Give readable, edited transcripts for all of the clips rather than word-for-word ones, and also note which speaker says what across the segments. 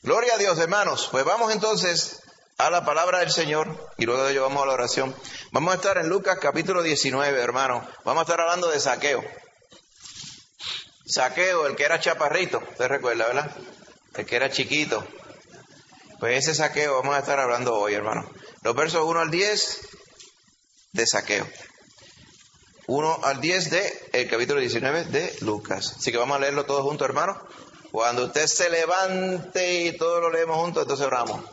Speaker 1: Gloria a Dios, hermanos. Pues vamos entonces a la palabra del Señor y luego de ello vamos a la oración. Vamos a estar en Lucas capítulo 19, hermanos. Vamos a estar hablando de Zaqueo. Zaqueo, el que era chaparrito, usted recuerda, ¿verdad? El que era chiquito. Pues ese Zaqueo vamos a estar hablando hoy, hermanos. Los versos 1 al 10 de Zaqueo. 1 al 10 del capítulo 19 de Lucas. Así que vamos a leerlo todos juntos, hermanos. Cuando usted se levante y todos lo leemos juntos, entonces oramos.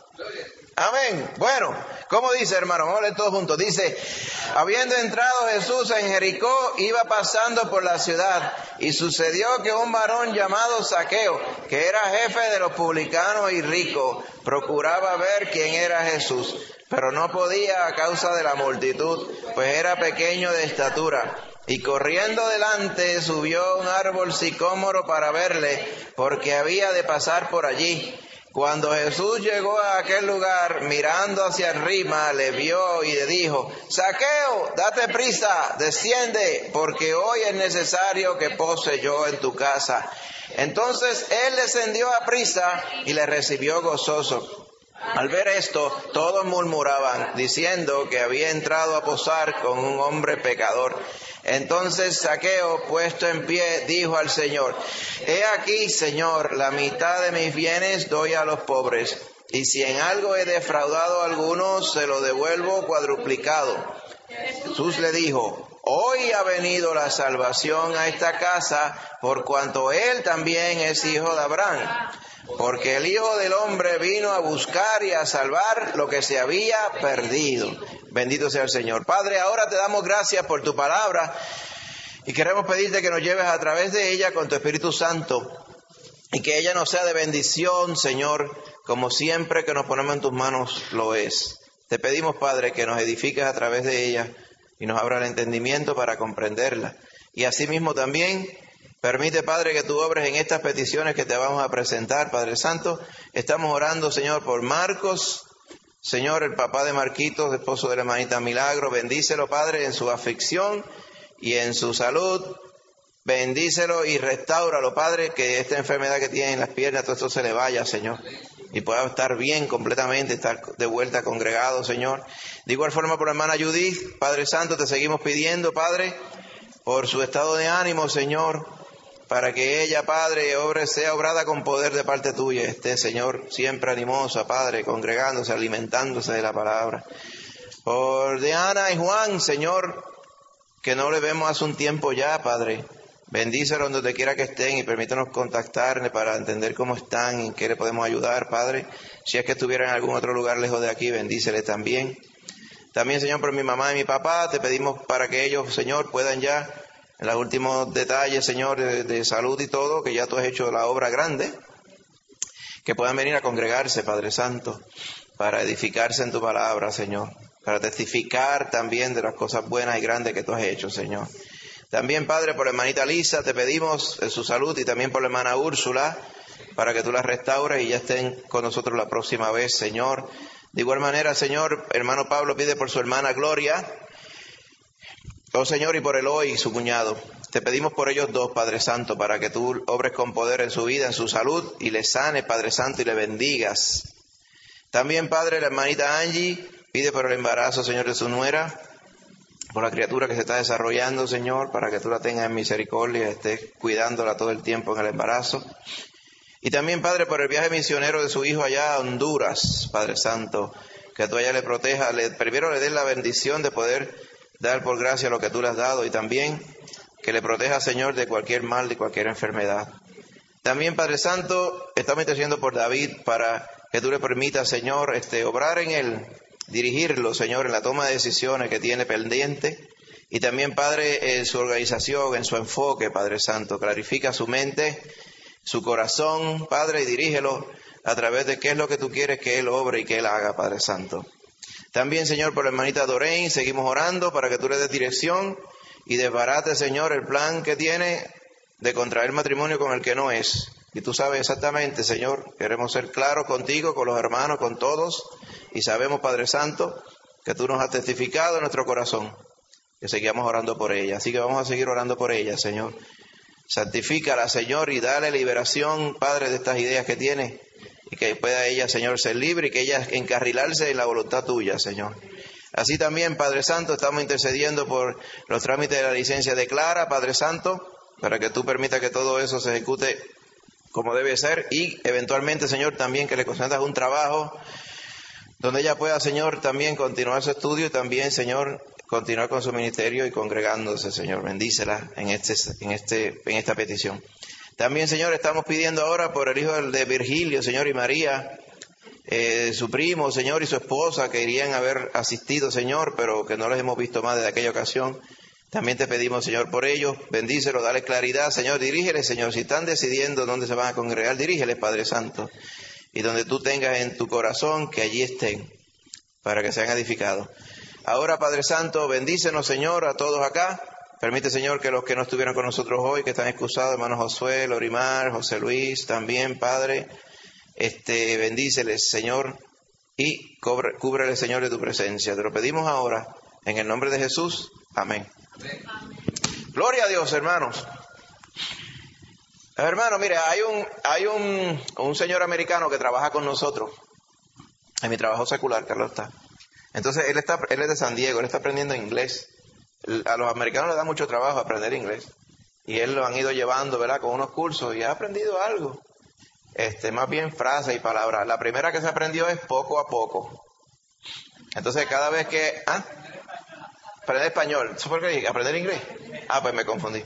Speaker 1: Amén. Bueno, ¿cómo dice, hermano? Vamos a leer todos juntos. Dice: habiendo entrado Jesús en Jericó, iba pasando por la ciudad, y sucedió que un varón llamado Zaqueo, que era jefe de los publicanos y rico, procuraba ver quién era Jesús, pero no podía a causa de la multitud, pues era pequeño de estatura. Y corriendo delante subió a un árbol sicómoro para verle, porque había de pasar por allí. Cuando Jesús llegó a aquel lugar, mirando hacia arriba, le vio y le dijo: Zaqueo, date prisa, desciende, porque hoy es necesario que pose yo en tu casa. Entonces él descendió a prisa y le recibió gozoso. Al ver esto, todos murmuraban, diciendo que había entrado a posar con un hombre pecador. Entonces Zaqueo, puesto en pie, dijo al Señor: He aquí, Señor, la mitad de mis bienes doy a los pobres, y si en algo he defraudado a alguno, se lo devuelvo cuadruplicado. Jesús le dijo: Hoy ha venido la salvación a esta casa, por cuanto él también es hijo de Abraham. Porque el Hijo del Hombre vino a buscar y a salvar lo que se había perdido. Bendito sea el Señor. Padre, ahora te damos gracias por tu palabra y queremos pedirte que nos lleves a través de ella con tu Espíritu Santo y que ella nos sea de bendición, Señor, como siempre que nos ponemos en tus manos lo es. Te pedimos, Padre, que nos edifiques a través de ella y nos abra el entendimiento para comprenderla. Y asimismo también permite, Padre, que tú obres en estas peticiones que te vamos a presentar, Padre Santo. Estamos orando, Señor, por Marcos, Señor, el papá de Marquitos, esposo de la hermanita Milagro. Bendícelo, Padre, en su aflicción y en su salud. Bendícelo y restáuralo, Padre, que esta enfermedad que tiene en las piernas, todo esto se le vaya, Señor, y pueda estar bien completamente, estar de vuelta congregado, Señor. De igual forma por la hermana Judith, Padre Santo, te seguimos pidiendo, Padre, por su estado de ánimo, Señor, para que ella, Padre, sea obrada con poder de parte tuya. Esté, Señor, siempre animosa, Padre, congregándose, alimentándose de la palabra. Por Diana y Juan, Señor, que no le vemos hace un tiempo ya, Padre. Bendícelos donde quiera que estén y permítanos contactarle para entender cómo están y en qué le podemos ayudar, Padre. Si es que estuvieran en algún otro lugar lejos de aquí, bendíceles también. También, Señor, por mi mamá y mi papá, te pedimos para que ellos, Señor, puedan ya, en los últimos detalles, Señor, de salud y todo, que ya tú has hecho la obra grande, que puedan venir a congregarse, Padre Santo, para edificarse en tu palabra, Señor, para testificar también de las cosas buenas y grandes que tú has hecho, Señor. También, Padre, por la hermanita Lisa, te pedimos su salud y también por la hermana Úrsula, para que tú la restaures y ya estén con nosotros la próxima vez, Señor. De igual manera, Señor, hermano Pablo pide por su hermana Gloria, oh Señor, y por Eloy, su cuñado. Te pedimos por ellos dos, Padre Santo, para que tú obres con poder en su vida, en su salud, y le sanes, Padre Santo, y le bendigas. También, Padre, la hermanita Angie pide por el embarazo, Señor, de su nuera, por la criatura que se está desarrollando, Señor, para que tú la tengas en misericordia y estés cuidándola todo el tiempo en el embarazo. Y también, Padre, por el viaje misionero de su hijo allá a Honduras, Padre Santo, que tú allá le protejas, primero le des la bendición de poder dar por gracia lo que tú le has dado y también que le proteja, Señor, de cualquier mal, de cualquier enfermedad. También, Padre Santo, estamos intercediendo por David para que tú le permitas, Señor, obrar en él, dirigirlo, Señor, en la toma de decisiones que tiene pendiente. Y también, Padre, en su organización, en su enfoque, Padre Santo, clarifica su mente, su corazón, Padre, y dirígelo a través de qué es lo que tú quieres que él obre y que él haga, Padre Santo. También, Señor, por la hermanita Doreen, seguimos orando para que tú le des dirección y desbarate, Señor, el plan que tiene de contraer matrimonio con el que no es. Y tú sabes exactamente, Señor, queremos ser claros contigo, con los hermanos, con todos, y sabemos, Padre Santo, que tú nos has testificado en nuestro corazón, que seguimos orando por ella. Así que vamos a seguir orando por ella, Señor. Santifícala, Señor, y dale liberación, Padre, de estas ideas que tiene y que pueda ella, Señor, ser libre y que ella encarrilarse en la voluntad tuya, Señor. Así también, Padre Santo, estamos intercediendo por los trámites de la licencia de Clara, Padre Santo, para que tú permitas que todo eso se ejecute como debe ser y eventualmente, Señor, también que le concedas un trabajo donde ella pueda, Señor, también continuar su estudio y también, Señor, continuar con su ministerio y congregándose, Señor. Bendícela en esta petición. También, Señor, estamos pidiendo ahora por el hijo de Virgilio, Señor, y María, su primo, Señor, y su esposa, que irían a haber asistido, Señor, pero que no les hemos visto más desde aquella ocasión. También te pedimos, Señor, por ellos. Bendícelos, dale claridad, Señor. Dirígeles, Señor. Si están decidiendo dónde se van a congregar, dirígeles, Padre Santo. Y donde tú tengas en tu corazón, que allí estén, para que sean edificados. Ahora, Padre Santo, bendícenos, Señor, a todos acá. Permite, Señor, que los que no estuvieron con nosotros hoy, que están excusados, hermano Josué, Lorimar, José Luis, también, Padre, bendíceles, Señor, y cúbreles, Señor, de tu presencia. Te lo pedimos ahora, en el nombre de Jesús. Amén. Amén. Gloria a Dios, hermanos. Hermanos, mire, hay un señor americano que trabaja con nosotros en mi trabajo secular, Carlos está. Entonces, él es de San Diego, él está aprendiendo inglés. A los americanos les da mucho trabajo aprender inglés. Y él lo han ido llevando, ¿verdad?, con unos cursos y ha aprendido algo. Más bien frases y palabras. La primera que se aprendió es poco a poco. Entonces, cada vez que... Aprender español. ¿Eso fue lo que dije? ¿Aprender inglés? Pues me confundí.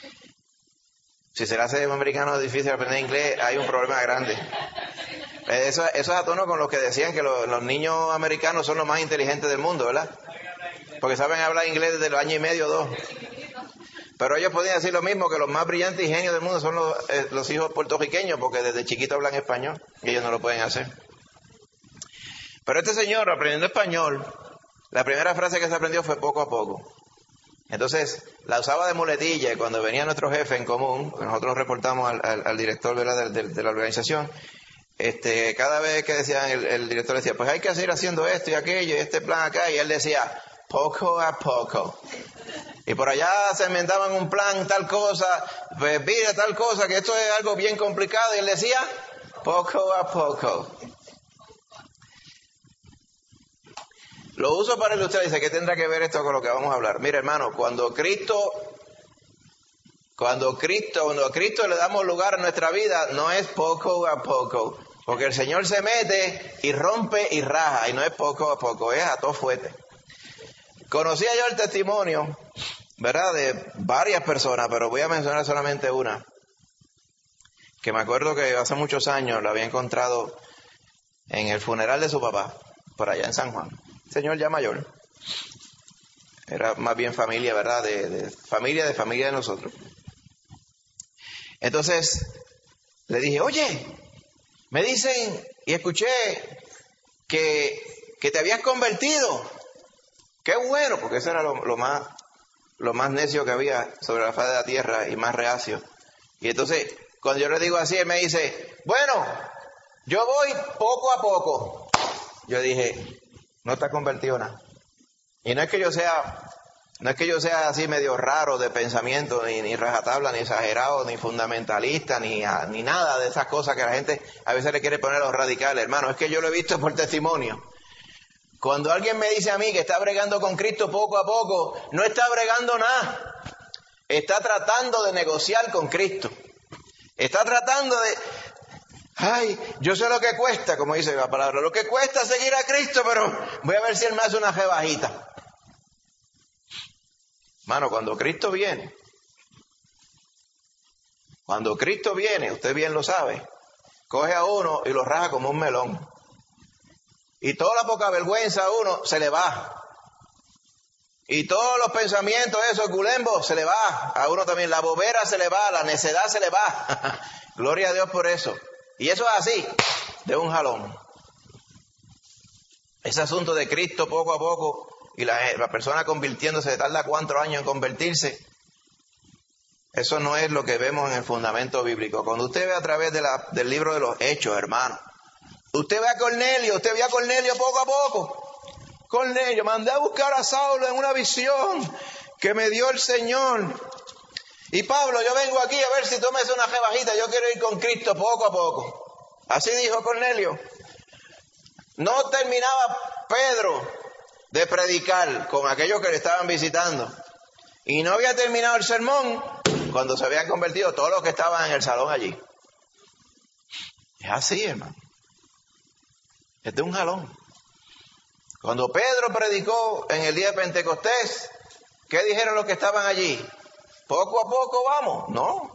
Speaker 1: Si se le hace a un americano difícil aprender inglés, hay un problema grande. Eso es a tono con los que decían que los niños americanos son los más inteligentes del mundo, ¿verdad? Porque saben hablar inglés desde los años y medio, 2. Pero ellos podían decir lo mismo, que los más brillantes y genios del mundo son los hijos puertorriqueños, porque desde chiquitos hablan español y ellos no lo pueden hacer. Pero este señor, aprendiendo español, la primera frase que se aprendió fue poco a poco. Entonces, la usaba de muletilla y cuando venía nuestro jefe en común, nosotros reportamos al director, ¿verdad?, de la organización, cada vez que decían, el director decía, pues hay que seguir haciendo esto y aquello y este plan acá, y él decía, poco a poco. Y por allá se inventaban un plan, tal cosa, pues mira, tal cosa, que esto es algo bien complicado, y él decía, poco a poco. Lo uso para ilustrar, dice, ¿qué tendrá que ver esto con lo que vamos a hablar? Mira, hermano, cuando a Cristo le damos lugar a nuestra vida, no es poco a poco, porque el Señor se mete y rompe y raja, y no es poco a poco, es a todo fuerte. Conocía yo el testimonio, ¿verdad?, de varias personas, pero voy a mencionar solamente una, que me acuerdo que hace muchos años la había encontrado en el funeral de su papá, por allá en San Juan. Señor ya mayor, era más bien familia, ¿verdad?, de familia de nosotros. Entonces le dije, oye, me dicen y escuché que te habías convertido. Qué bueno, porque eso era lo más necio que había sobre la faz de la tierra y más reacio. Y entonces, cuando yo le digo así, él me dice, bueno, yo voy poco a poco. Yo dije, no te has convertido nada. Y no es que yo sea así medio raro de pensamiento, ni rajatabla, ni exagerado, ni fundamentalista, ni nada de esas cosas que la gente a veces le quiere poner a los radicales, hermano. Es que yo lo he visto por testimonio. Cuando alguien me dice a mí que está bregando con Cristo poco a poco, no está bregando nada. Está tratando de negociar con Cristo. Está tratando de... yo sé lo que cuesta, como dice la palabra, lo que cuesta seguir a Cristo, pero voy a ver si él me hace una rebajita. Mano, cuando Cristo viene, usted bien lo sabe, coge a uno y lo raja como un melón. Y toda la poca vergüenza a uno se le va. Y todos los pensamientos esos culembos se le va. A uno también la bobera se le va, la necedad se le va. Gloria a Dios por eso. Y eso es así, de un jalón. Ese asunto de Cristo poco a poco y la persona convirtiéndose, tarda 4 años en convertirse. Eso no es lo que vemos en el fundamento bíblico. Cuando usted ve a través del libro de los Hechos, hermano, usted ve a Cornelio poco a poco. Cornelio, mandé a buscar a Saulo en una visión que me dio el Señor. Y Pablo, yo vengo aquí a ver si tú me haces una rebajita, yo quiero ir con Cristo poco a poco. Así dijo Cornelio. No terminaba Pedro de predicar con aquellos que le estaban visitando. Y no había terminado el sermón cuando se habían convertido todos los que estaban en el salón allí. Es así, hermano. Es de un jalón. Cuando Pedro predicó en el día de Pentecostés, ¿qué dijeron los que estaban allí? Poco a poco vamos. No.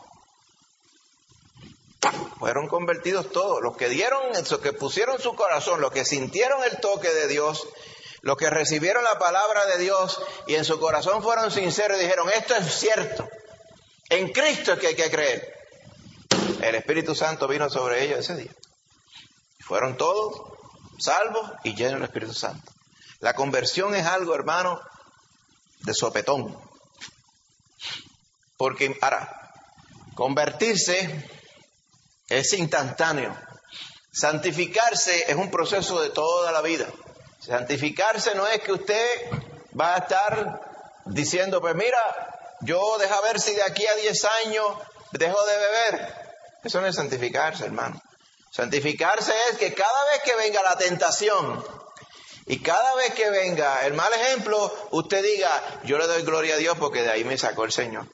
Speaker 1: Fueron convertidos todos. Los que dieron eso, que pusieron su corazón, los que sintieron el toque de Dios, los que recibieron la palabra de Dios y en su corazón fueron sinceros y dijeron, esto es cierto. En Cristo es que hay que creer. El Espíritu Santo vino sobre ellos ese día. Fueron todos salvos y llenos del Espíritu Santo. La conversión es algo, hermano, de sopetón. Porque, ahora, convertirse es instantáneo. Santificarse es un proceso de toda la vida. Santificarse no es que usted va a estar diciendo, pues mira, yo deja ver si de aquí a 10 años dejo de beber. Eso no es santificarse, hermano. Santificarse es que cada vez que venga la tentación y cada vez que venga el mal ejemplo, usted diga, yo le doy gloria a Dios porque de ahí me sacó el Señor.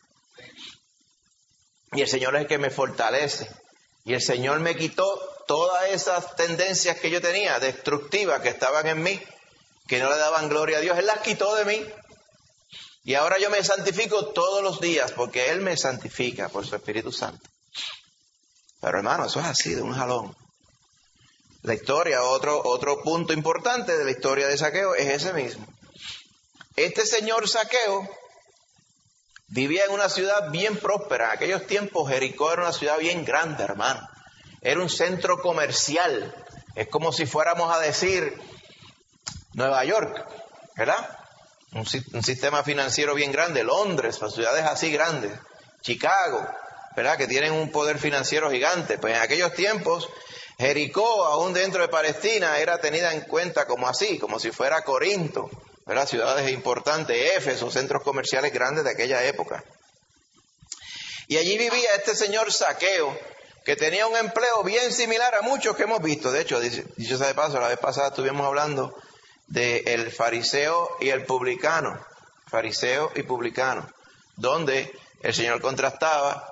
Speaker 1: Y el Señor es el que me fortalece. Y el Señor me quitó todas esas tendencias que yo tenía, destructivas, que estaban en mí, que no le daban gloria a Dios. Él las quitó de mí. Y ahora yo me santifico todos los días, porque Él me santifica por su Espíritu Santo. Pero hermano, eso es así, de un jalón. La historia, otro punto importante de la historia de Zaqueo es ese mismo. Este señor Zaqueo vivía en una ciudad bien próspera. En aquellos tiempos Jericó era una ciudad bien grande, hermano. Era un centro comercial. Es como si fuéramos a decir Nueva York, ¿verdad? Un sistema financiero bien grande. Londres, las ciudades así grandes. Chicago, ¿verdad? Que tienen un poder financiero gigante. Pues en aquellos tiempos Jericó, aún dentro de Palestina, era tenida en cuenta como así, como si fuera Corinto, ¿verdad? Ciudades importantes, Éfeso, centros comerciales grandes de aquella época. Y allí vivía este señor Zaqueo, que tenía un empleo bien similar a muchos que hemos visto. De hecho, dicho sea de paso, la vez pasada estuvimos hablando del fariseo y el publicano, fariseo y publicano, donde el Señor contrastaba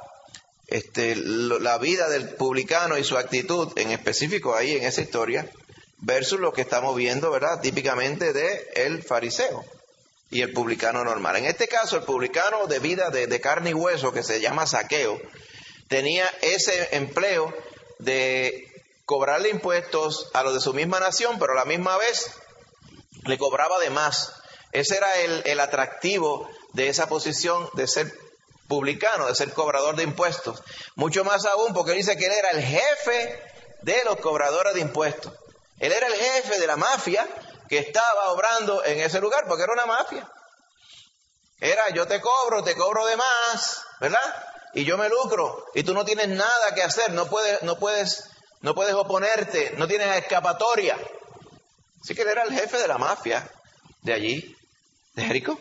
Speaker 1: la vida del publicano y su actitud, en específico ahí en esa historia, versus lo que estamos viendo, ¿verdad? Típicamente de el fariseo y el publicano normal. En este caso, el publicano de vida de carne y hueso, que se llama Zaqueo, tenía ese empleo de cobrarle impuestos a los de su misma nación, pero a la misma vez le cobraba de más. Ese era el atractivo de esa posición de ser publicano, de ser cobrador de impuestos. Mucho más aún porque dice que él era el jefe de los cobradores de impuestos. Él era el jefe de la mafia que estaba obrando en ese lugar, porque era una mafia. Era, yo te cobro de más, ¿verdad? Y yo me lucro, y tú no tienes nada que hacer, no puedes oponerte, no tienes escapatoria. Así que él era el jefe de la mafia de allí, de Jericó.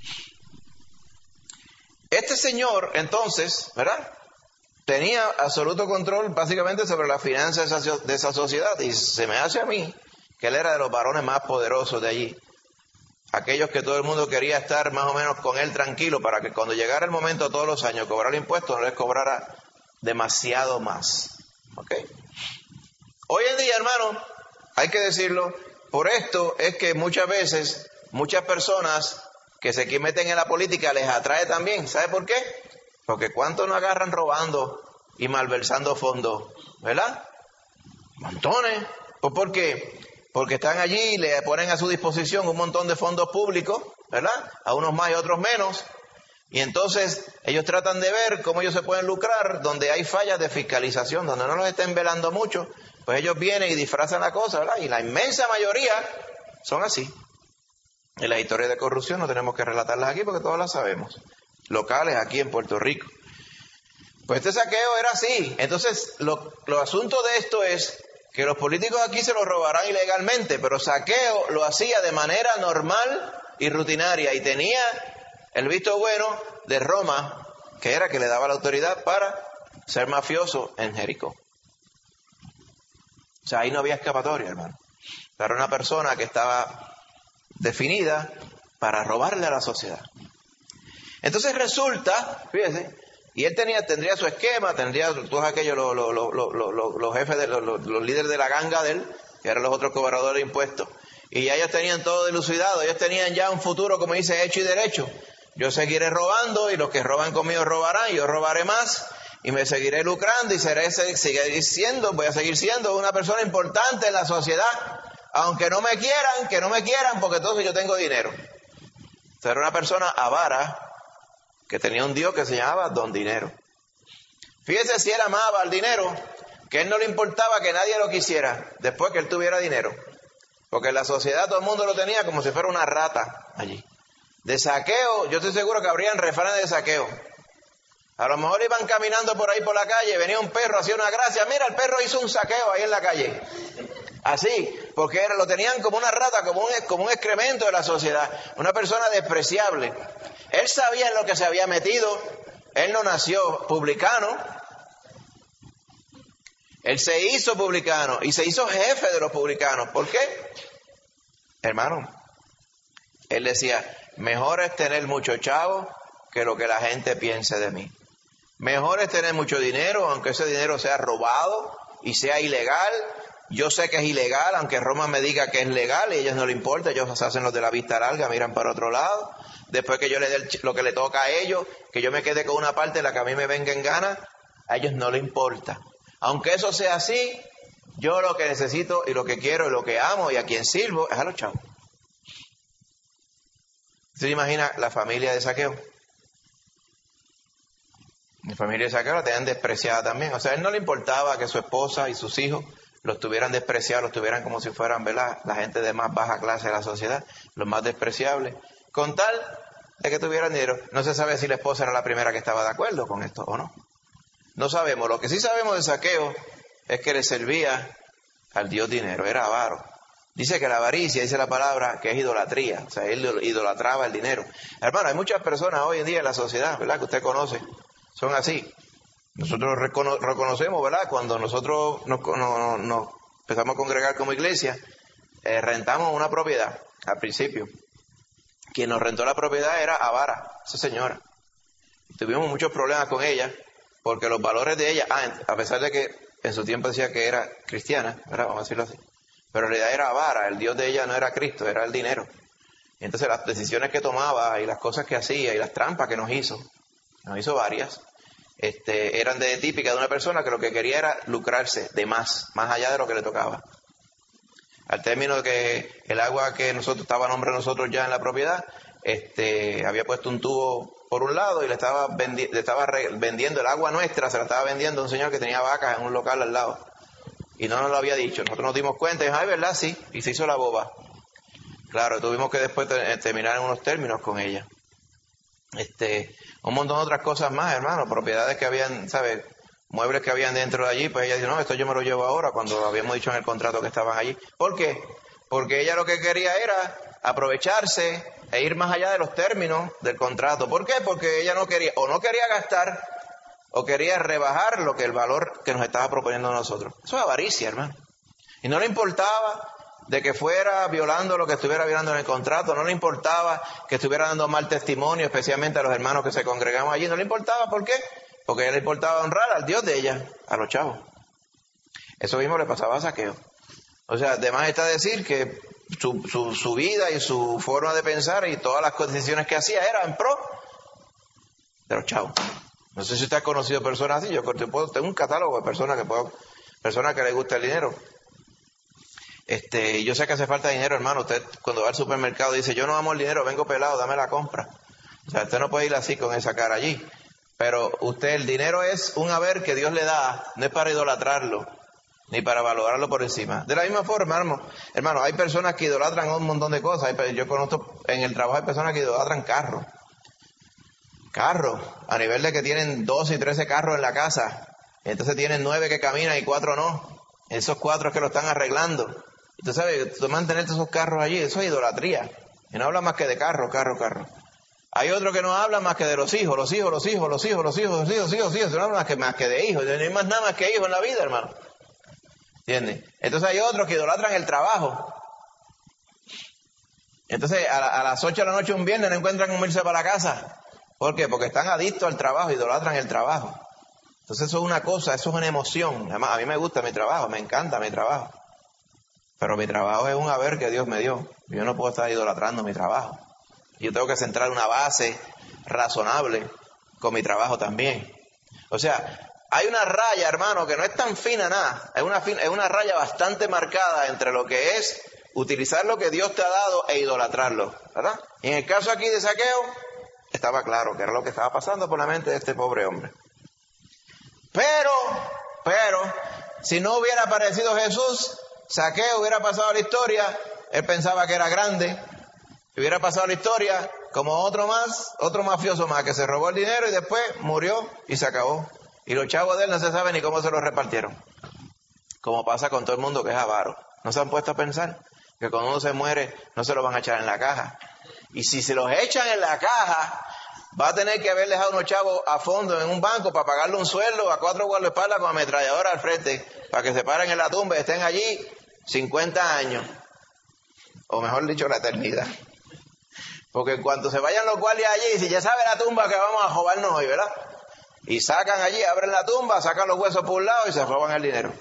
Speaker 1: Este señor, entonces, ¿verdad?, tenía absoluto control básicamente sobre las finanzas de esa sociedad, y se me hace a mí que él era de los varones más poderosos de allí. Aquellos que todo el mundo quería estar más o menos con él tranquilo para que cuando llegara el momento todos los años cobrar impuestos no les cobrara demasiado más. ¿Ok? Hoy en día, hermano, hay que decirlo, por esto es que muchas veces, muchas personas que se meten en la política les atrae también. ¿Sabe por qué? Porque ¿cuántos nos agarran robando y malversando fondos? ¿Verdad? Montones. Pues ¿por qué? Porque están allí y le ponen a su disposición un montón de fondos públicos, ¿verdad? A unos más y a otros menos. Y entonces ellos tratan de ver cómo ellos se pueden lucrar donde hay fallas de fiscalización, donde no los estén velando mucho. Pues ellos vienen y disfrazan la cosa, ¿verdad? Y la inmensa mayoría son así. En las historias de corrupción no tenemos que relatarlas aquí porque todas las sabemos. Locales aquí en Puerto Rico. Pues este Zaqueo era así. Entonces, lo asunto de esto es que los políticos aquí se lo robarán ilegalmente, pero Zaqueo lo hacía de manera normal y rutinaria y tenía el visto bueno de Roma, que era que le daba la autoridad para ser mafioso en Jericó. O sea, ahí no había escapatoria, hermano. Era una persona que estaba definida para robarle a la sociedad. Entonces resulta, fíjese, y él tendría su esquema, tendría todos aquellos, los jefes, los líderes de la ganga de él, que eran los otros cobradores de impuestos. Y ya ellos tenían todo dilucidado, ellos tenían ya un futuro, como dice, hecho y derecho. Yo seguiré robando y los que roban conmigo robarán, y yo robaré más y me seguiré lucrando y voy a seguir siendo una persona importante en la sociedad, aunque no me quieran, que no me quieran, porque entonces yo tengo dinero. Entonces era una persona avara que tenía un Dios que se llamaba Don Dinero. Fíjese si él amaba al dinero, que a él no le importaba que nadie lo quisiera después que él tuviera dinero. Porque en la sociedad todo el mundo lo tenía como si fuera una rata allí. De saqueo, yo estoy seguro que habrían refranes de saqueo. A lo mejor iban caminando por ahí por la calle, venía un perro, hacía una gracia. Mira, el perro hizo un saqueo ahí en la calle. Así, porque lo tenían como una rata, como un excremento de la sociedad. Una persona despreciable. Él sabía en lo que se había metido. Él no nació publicano. Él se hizo publicano y se hizo jefe de los publicanos. ¿Por qué? Hermano, él decía, mejor es tener mucho chavo que lo que la gente piense de mí. Mejor es tener mucho dinero, aunque ese dinero sea robado y sea ilegal. Yo sé que es ilegal, aunque Roma me diga que es legal y a ellos no les importa. Ellos se hacen los de la vista larga, miran para otro lado. Después que yo le dé lo que le toca a ellos, que yo me quede con una parte de la que a mí me venga en gana, a ellos no les importa. Aunque eso sea así, yo lo que necesito y lo que quiero y lo que amo y a quien sirvo es a los chavos. ¿Se imagina la familia de Zaqueo? La familia de Zaqueo la tenían despreciada también. O sea, a él no le importaba que su esposa y sus hijos los tuvieran despreciados, los tuvieran como si fueran, ¿verdad?, la gente de más baja clase de la sociedad, los más despreciables. Con tal de que tuvieran dinero. No se sabe si la esposa era la primera que estaba de acuerdo con esto o no. No sabemos. Lo que sí sabemos de Zaqueo es que le servía al Dios dinero, era avaro. Dice que la avaricia, dice la palabra, que es idolatría. O sea, él idolatraba el dinero. Hermano, hay muchas personas hoy en día en la sociedad, ¿verdad?, que usted conoce, son así. Nosotros reconocemos, ¿verdad?, cuando nosotros nos empezamos a congregar como iglesia, rentamos una propiedad al principio. Quien nos rentó la propiedad era avara, esa señora. Tuvimos muchos problemas con ella, porque los valores de ella, a pesar de que en su tiempo decía que era cristiana, ¿verdad?, vamos a decirlo así, pero en realidad era avara, el Dios de ella no era Cristo, era el dinero. Y entonces las decisiones que tomaba y las cosas que hacía y las trampas que nos hizo varias, eran típicas de una persona que lo que quería era lucrarse de más allá de lo que le tocaba. Al término de que el agua que estaba a nombre de nosotros ya en la propiedad, había puesto un tubo por un lado y le estaba vendiendo el agua nuestra, se la estaba vendiendo a un señor que tenía vacas en un local al lado. Y no nos lo había dicho. Nosotros nos dimos cuenta y dijimos, ¿verdad? Sí. Y se hizo la boba. Claro, tuvimos que después terminar en unos términos con ella. Un montón de otras cosas más, hermano. Propiedades que habían, ¿sabes?, muebles que habían dentro de allí. Pues ella dijo, no, esto yo me lo llevo ahora, cuando habíamos dicho en el contrato que estaban allí. ¿Por qué? Porque ella lo que quería era aprovecharse e ir más allá de los términos del contrato. ¿Por qué? Porque ella no quería gastar, o quería rebajar el valor que nos estaba proponiendo a nosotros. Eso es avaricia, hermano. Y no le importaba de que fuera violando lo que estuviera violando en el contrato, no le importaba que estuviera dando mal testimonio, especialmente a los hermanos que se congregamos allí, no le importaba. ¿Por qué? Porque a ella le importaba honrar al Dios de ella, a los chavos. Eso mismo le pasaba a Zaqueo. O sea, además está decir que su vida y su forma de pensar y todas las decisiones que hacía eran en pro de los chavos. No sé si usted ha conocido personas así. Yo tengo un catálogo de personas que les gusta el dinero. Yo sé que hace falta dinero, hermano. Usted cuando va al supermercado dice, yo no amo el dinero, vengo pelado, dame la compra. O sea, usted no puede ir así con esa cara allí. Pero el dinero es un haber que Dios le da, no es para idolatrarlo, ni para valorarlo por encima. De la misma forma, hermano, hay personas que idolatran un montón de cosas. Yo conozco, en el trabajo hay personas que idolatran carros, a nivel de que tienen 12 y 13 carros en la casa. Entonces tienen 9 que caminan y 4 no. Esos 4 es que lo están arreglando. Tú sabes, tú mantenerte esos carros allí, eso es idolatría. Y no habla más que de carro. Hay otro que no habla más que de los hijos. No habla más que de hijos. No hay más nada más que hijos en la vida, hermano. ¿Entiendes? Entonces hay otros que idolatran el trabajo. Entonces a las 8 de la noche un viernes no encuentran cómo irse para la casa. ¿Por qué? Porque están adictos al trabajo, idolatran el trabajo. Entonces eso es una cosa, eso es una emoción. Además, a mí me gusta mi trabajo, me encanta mi trabajo. Pero mi trabajo es un haber que Dios me dio. Yo no puedo estar idolatrando mi trabajo. Yo tengo que centrar una base razonable con mi trabajo también. O sea, hay una raya, hermano, que no es tan fina nada. Es una raya bastante marcada entre lo que es utilizar lo que Dios te ha dado e idolatrarlo, ¿verdad? Y en el caso aquí de Zaqueo, estaba claro que era lo que estaba pasando por la mente de este pobre hombre. Pero, si no hubiera aparecido Jesús, Zaqueo hubiera pasado a la historia. Él pensaba que era grande. Hubiera pasado a la historia como otro mafioso más que se robó el dinero y después murió y se acabó. Y los chavos de él no se sabe ni cómo se los repartieron. Como pasa con todo el mundo que es avaro. ¿No se han puesto a pensar que cuando uno se muere no se lo van a echar en la caja? Y si se los echan en la caja, va a tener que haber dejado unos chavos a fondo en un banco para pagarle un sueldo a 4 guardaespaldas con ametralladora al frente, para que se paren en la tumba y estén allí 50 años. O mejor dicho, la eternidad. Porque en cuanto se vayan los guardias allí, si ya sabe la tumba que vamos a robarnos hoy, ¿verdad? Y sacan allí, abren la tumba, sacan los huesos por un lado y se roban el dinero.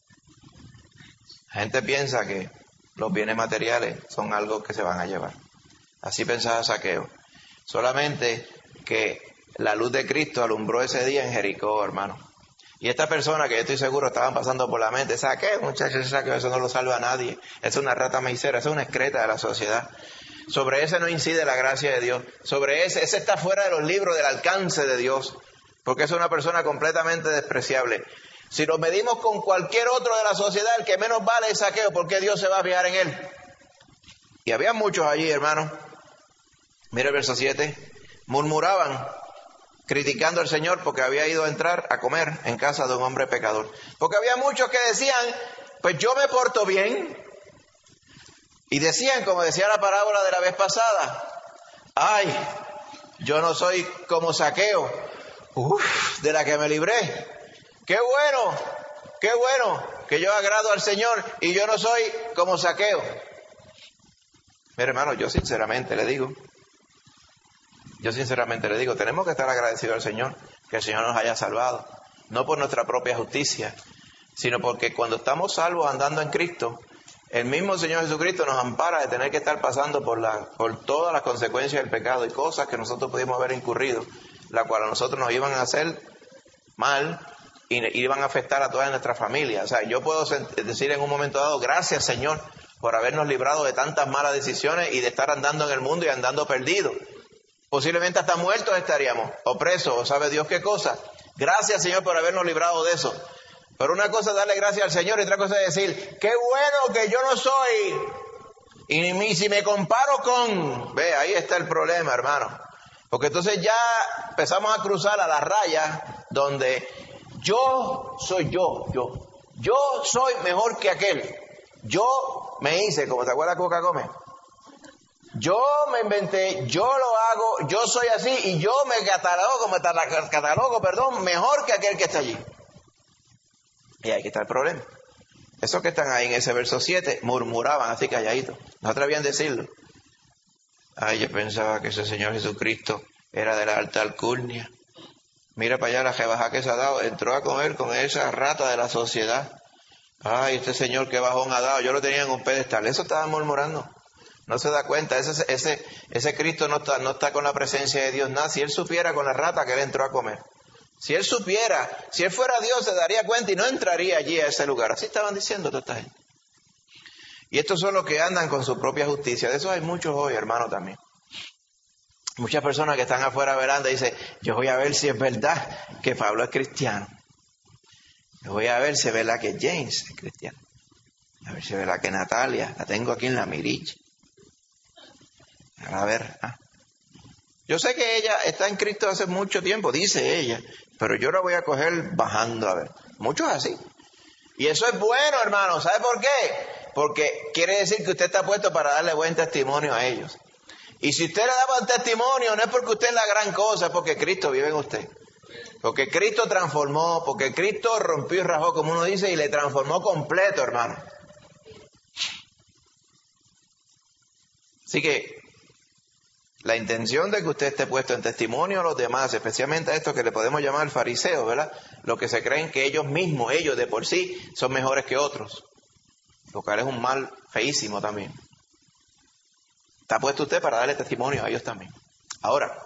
Speaker 1: La gente piensa que los bienes materiales son algo que se van a llevar. Así pensaba Zaqueo. Solamente que la luz de Cristo alumbró ese día en Jericó, hermano. Y esta persona que yo estoy seguro estaban pasando por la mente, Zaqueo, muchachos, Zaqueo, eso no lo salva a nadie. Es una rata maicera, es una excreta de la sociedad. Sobre ese no incide la gracia de Dios. Sobre ese está fuera de los libros del alcance de Dios. Porque es una persona completamente despreciable. Si lo medimos con cualquier otro de la sociedad, el que menos vale es Zaqueo, porque Dios se va a fijar en él. Y había muchos allí, hermano. Mira el verso 7. Murmuraban, criticando al Señor porque había ido a entrar a comer en casa de un hombre pecador. Porque había muchos que decían, pues yo me porto bien. Y decían, como decía la parábola de la vez pasada, ay, yo no soy como Zaqueo, de la que me libré. Qué bueno que yo agrado al Señor y yo no soy como Zaqueo. Mira, hermano, yo sinceramente le digo, tenemos que estar agradecidos al Señor, que el Señor nos haya salvado, no por nuestra propia justicia, sino porque cuando estamos salvos andando en Cristo, el mismo Señor Jesucristo nos ampara de tener que estar pasando por todas las consecuencias del pecado y cosas que nosotros pudimos haber incurrido, la cual a nosotros nos iban a hacer mal y iban a afectar a toda nuestra familia. O sea, yo puedo decir en un momento dado, gracias Señor por habernos librado de tantas malas decisiones y de estar andando en el mundo y andando perdidos. Posiblemente hasta muertos estaríamos, o presos, o sabe Dios qué cosa. Gracias Señor por habernos librado de eso. Pero una cosa es darle gracias al Señor y otra cosa es decir, qué bueno que yo no soy. Y si me comparo con... Ve, ahí está el problema, hermano. Porque entonces ya empezamos a cruzar a la raya donde yo soy yo soy mejor que aquel. Yo me hice, como te acuerdas Coca Gómez. Yo me inventé, yo lo hago, yo soy así y yo me catalogo, mejor que aquel que está allí. Y aquí está el problema. Esos que están ahí en ese verso 7 murmuraban así calladitos, no atrevían a decirlo. Ay, yo pensaba que ese Señor Jesucristo era de la alta alcurnia. Mira para allá la jebajá que se ha dado, entró a comer con esa rata de la sociedad. Ay, este Señor qué bajón ha dado, yo lo tenía en un pedestal. Eso estaban murmurando. No se da cuenta, ese Cristo no está con la presencia de Dios nada. Si él supiera con la rata que él entró a comer. Si él supiera, si él fuera Dios se daría cuenta y no entraría allí a ese lugar. Así estaban diciendo toda esta gente. Y estos son los que andan con su propia justicia. De esos hay muchos hoy, hermano, también. Muchas personas que están afuera veranda y dicen, yo voy a ver si es verdad que Pablo es cristiano. Yo voy a ver si es verdad que James es cristiano. A ver si es verdad que Natalia, la tengo aquí en la mirilla. A ver, yo sé que ella está en Cristo hace mucho tiempo, dice ella, pero yo la voy a coger bajando a ver. Muchos así. Y eso es bueno, hermano. ¿Sabe por qué? Porque quiere decir que usted está puesto para darle buen testimonio a ellos. Y si usted le da buen testimonio, no es porque usted es la gran cosa, es porque Cristo vive en usted. Porque Cristo transformó, porque Cristo rompió y rajó, como uno dice, y le transformó completo, hermano. Así que la intención de que usted esté puesto en testimonio a los demás, especialmente a estos que le podemos llamar fariseos, ¿verdad? Los que se creen que ellos mismos, ellos de por sí, son mejores que otros. Lo cual es un mal feísimo también. Está puesto usted para darle testimonio a ellos también. Ahora,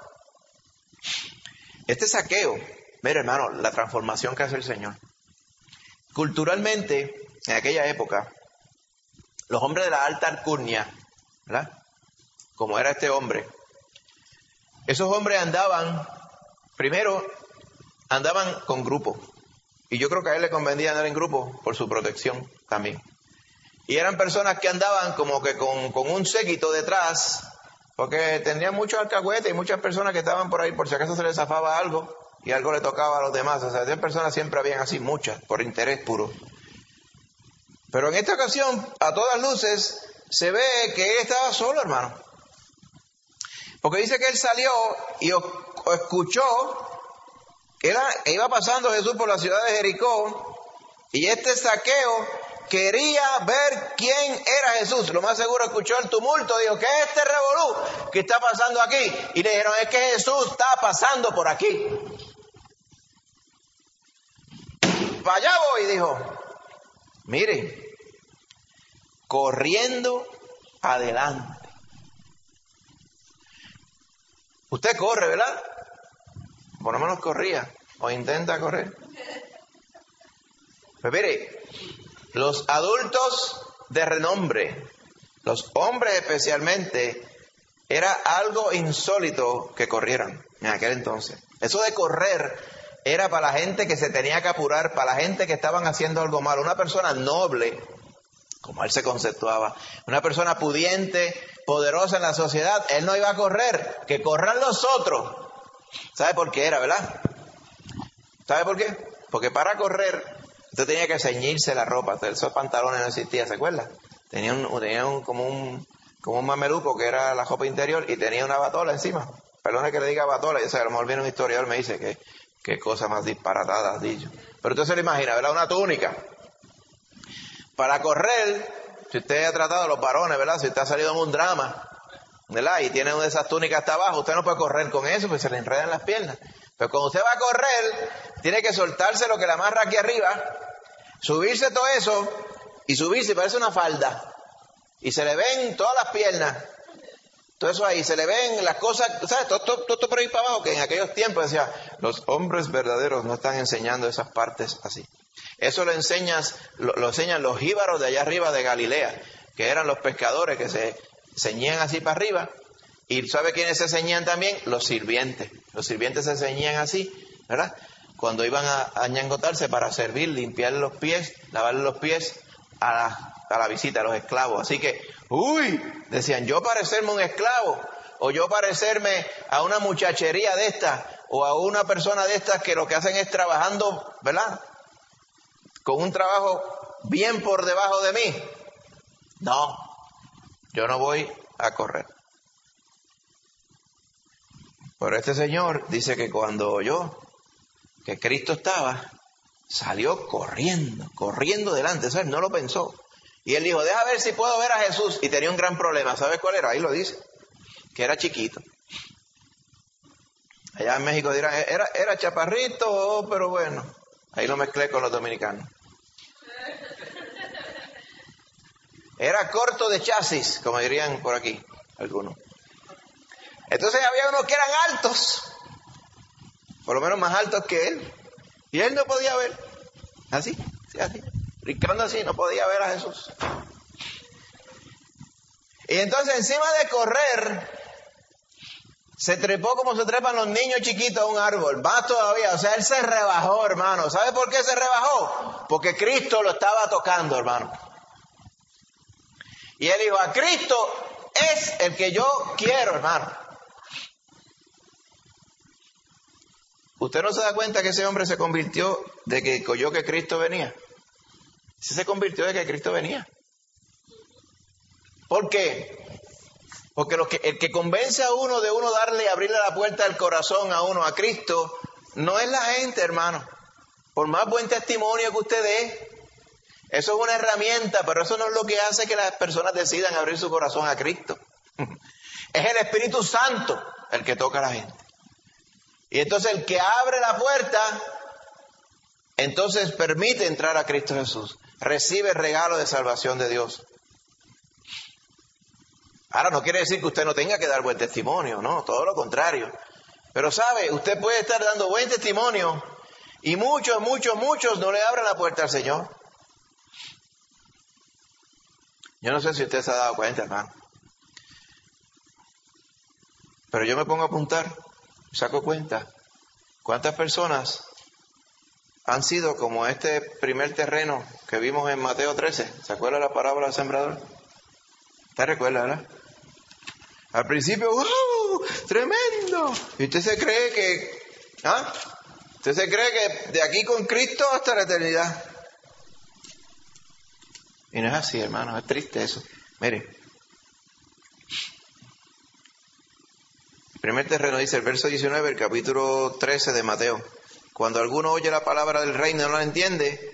Speaker 1: este Zaqueo, mire hermano, la transformación que hace el Señor. Culturalmente, en aquella época, los hombres de la alta alcurnia, ¿verdad? Como era este hombre, esos hombres andaban con grupo. Y yo creo que a él le convenía andar en grupo por su protección también. Y eran personas que andaban como que con un séquito detrás, porque tenían muchos alcahuetes y muchas personas que estaban por ahí por si acaso se les zafaba algo y algo le tocaba a los demás. O sea, esas personas siempre habían así, muchas, por interés puro. Pero en esta ocasión, a todas luces, se ve que él estaba solo, hermano. Porque dice que él salió y escuchó que iba pasando Jesús por la ciudad de Jericó y este Zaqueo quería ver quién era Jesús. Lo más seguro escuchó el tumulto, dijo, ¿qué es este revolú que está pasando aquí? Y le dijeron, es que Jesús está pasando por aquí. Para allá voy, dijo. Mire, corriendo adelante. Usted corre, ¿verdad? Por lo menos corría, o intenta correr. Pues mire, los adultos de renombre, los hombres especialmente, era algo insólito que corrieran en aquel entonces. Eso de correr era para la gente que se tenía que apurar, para la gente que estaban haciendo algo malo. Una persona noble, como él se conceptuaba, una persona pudiente, poderosa en la sociedad, él no iba a correr, que corran los otros. ¿Sabe por qué era, verdad? ¿Sabe por qué? Porque para correr usted tenía que ceñirse la ropa. Esos pantalones no existían, ¿se acuerda? Tenían como un mameluco que era la ropa interior y tenía una batola encima. Perdone que le diga batola, y a lo mejor viene un historiador y me dice que qué cosa más disparatada has dicho. Pero usted se lo imagina, ¿verdad? Una túnica. Para correr, si usted ha tratado a los varones, ¿verdad? Si usted ha salido en un drama, ¿verdad? Y tiene una de esas túnicas hasta abajo, usted no puede correr con eso, porque se le enredan las piernas. Pero cuando usted va a correr, tiene que soltarse lo que le amarra aquí arriba, subirse todo eso, y subirse, parece una falda. Y se le ven todas las piernas. Todo eso ahí, se le ven las cosas, ¿sabes? Todo por ahí para abajo, que en aquellos tiempos decía, los hombres verdaderos no están enseñando esas partes así. Eso lo enseñan los jíbaros de allá arriba de Galilea, que eran los pescadores que se ceñían así para arriba. Y ¿sabe quiénes se ceñían también? Los sirvientes. Los sirvientes se ceñían así, ¿verdad? Cuando iban a ñangotarse para servir, limpiarle los pies, lavarle los pies a la visita, a los esclavos. Así que, decían, yo parecerme un esclavo, o yo parecerme a una muchachería de estas, o a una persona de estas que lo que hacen es trabajando, ¿verdad? Con un trabajo bien por debajo de mí. No, yo no voy a correr. Pero este señor dice que cuando oyó que Cristo estaba, salió corriendo delante, ¿sabes? No lo pensó. Y él dijo, deja ver si puedo ver a Jesús. Y tenía un gran problema, ¿sabes cuál era? Ahí lo dice, que era chiquito. Allá en México dirán, era chaparrito, pero bueno, ahí lo mezclé con los dominicanos. Era corto de chasis, como dirían por aquí algunos. Entonces había unos que eran altos, por lo menos más altos que él. Y él no podía ver, así, brincando así, no podía ver a Jesús. Y entonces encima de correr, se trepó como se trepan los niños chiquitos a un árbol, más todavía, o sea, él se rebajó, hermano. ¿Sabe por qué se rebajó? Porque Cristo lo estaba tocando, hermano. Y él dijo, a Cristo es el que yo quiero, hermano. ¿Usted no se da cuenta que ese hombre se convirtió de que oyó que Cristo venía? Sí se convirtió de que Cristo venía. ¿Por qué? Porque el que convence a uno de uno darle, abrirle la puerta del corazón a uno, a Cristo, no es la gente, hermano. Por más buen testimonio que usted dé, eso es una herramienta, pero eso no es lo que hace que las personas decidan abrir su corazón a Cristo. Es el Espíritu Santo el que toca a la gente. Y entonces el que abre la puerta, entonces permite entrar a Cristo Jesús. Recibe el regalo de salvación de Dios. Ahora no quiere decir que usted no tenga que dar buen testimonio, no, todo lo contrario. Pero sabe, usted puede estar dando buen testimonio y muchos no le abren la puerta al Señor. Yo no sé si usted se ha dado cuenta, hermano. Pero yo me pongo a apuntar, saco cuenta, cuántas personas han sido como este primer terreno que vimos en Mateo 13. ¿Se acuerda la parábola del sembrador? ¿Usted recuerda, verdad? Al principio, ¡wow! ¡Tremendo! Y usted se cree que, usted se cree que de aquí con Cristo hasta la eternidad. Y no es así, hermano, es triste eso. Mire, el primer terreno dice el verso 19, el capítulo 13 de Mateo. Cuando alguno oye la palabra del reino y no la entiende,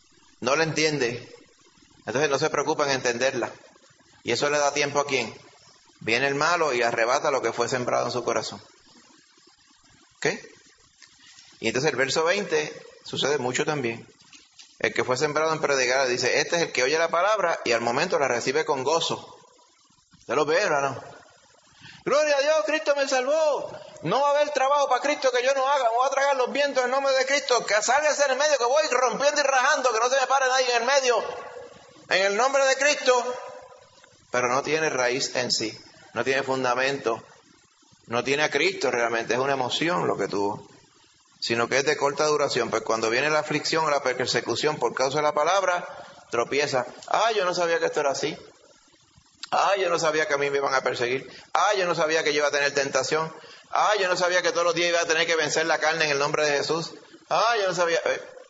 Speaker 1: entonces no se preocupa en entenderla. ¿Y eso le da tiempo a quién? Viene el malo y arrebata lo que fue sembrado en su corazón. ¿Ok? Y entonces el verso 20 sucede mucho también. El que fue sembrado en predicar dice, este es el que oye la palabra y al momento la recibe con gozo. ¿Usted lo ve, hermano? Gloria a Dios, Cristo me salvó. No va a haber trabajo para Cristo que yo no haga. Me voy a tragar los vientos en nombre de Cristo. Que salga en el medio, que voy rompiendo y rajando, que no se me pare nadie en el medio. En el nombre de Cristo. Pero no tiene raíz en sí. No tiene fundamento. No tiene a Cristo realmente. Es una emoción lo que tuvo. Sino que es de corta duración. Pues cuando viene la aflicción o la persecución por causa de la palabra, tropieza. Yo no sabía que esto era así. Yo no sabía que a mí me iban a perseguir. Yo no sabía que yo iba a tener tentación. Yo no sabía que todos los días iba a tener que vencer la carne en el nombre de Jesús. Yo no sabía.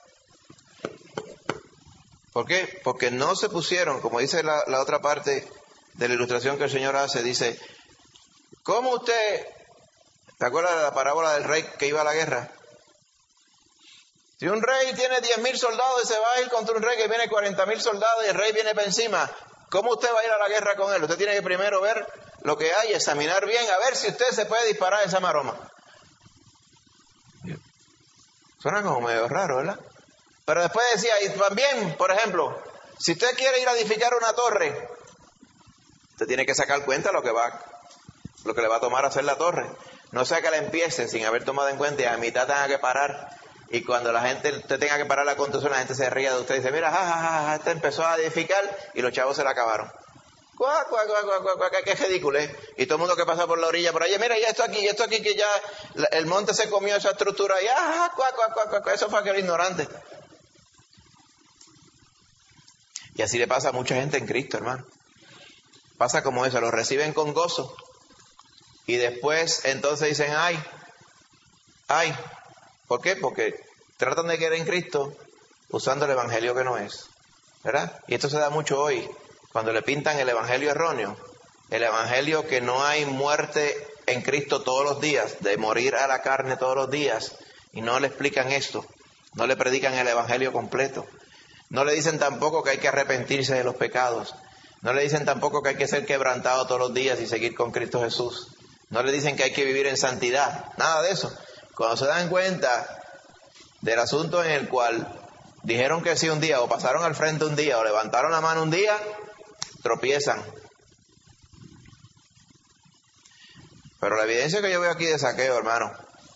Speaker 1: ¿Por qué? Porque no se pusieron, como dice la otra parte de la ilustración que el Señor hace, dice, ¿cómo usted, te acuerdas de la parábola del rey que iba a la guerra? Si un rey tiene 10,000 soldados y se va a ir contra un rey que viene 40,000 soldados y el rey viene para encima, ¿cómo usted va a ir a la guerra con él? Usted tiene que primero ver lo que hay, examinar bien, a ver si usted se puede disparar esa maroma. Suena como medio raro, ¿verdad? Pero después decía, y también, por ejemplo, si usted quiere ir a edificar una torre, usted tiene que sacar cuenta lo que le va a tomar hacer la torre. No sea que la empiece sin haber tomado en cuenta y a mitad tenga que parar. Y cuando usted tenga que parar la construcción, la gente se ría de usted y dice, mira, este empezó a edificar y los chavos se la acabaron. Qué ridículo, ¿eh? Y todo el mundo que pasa por la orilla, por allá, mira, ya esto aquí, que ya el monte se comió esa estructura, y eso fue aquel ignorante. Y así le pasa a mucha gente en Cristo, hermano. Pasa como eso, lo reciben con gozo. Y después, entonces dicen, ay. ¿Por qué? Porque tratan de querer en Cristo usando el evangelio que no es, ¿verdad? Y esto se da mucho hoy, cuando le pintan el evangelio erróneo, el evangelio que no hay muerte en Cristo todos los días, de morir a la carne todos los días, y no le explican esto, no le predican el evangelio completo, no le dicen tampoco que hay que arrepentirse de los pecados, no le dicen tampoco que hay que ser quebrantado todos los días y seguir con Cristo Jesús, no le dicen que hay que vivir en santidad, nada de eso. Cuando se dan cuenta del asunto en el cual dijeron que sí un día, o pasaron al frente un día, o levantaron la mano un día, tropiezan. Pero la evidencia que yo veo aquí de Zaqueo, hermano,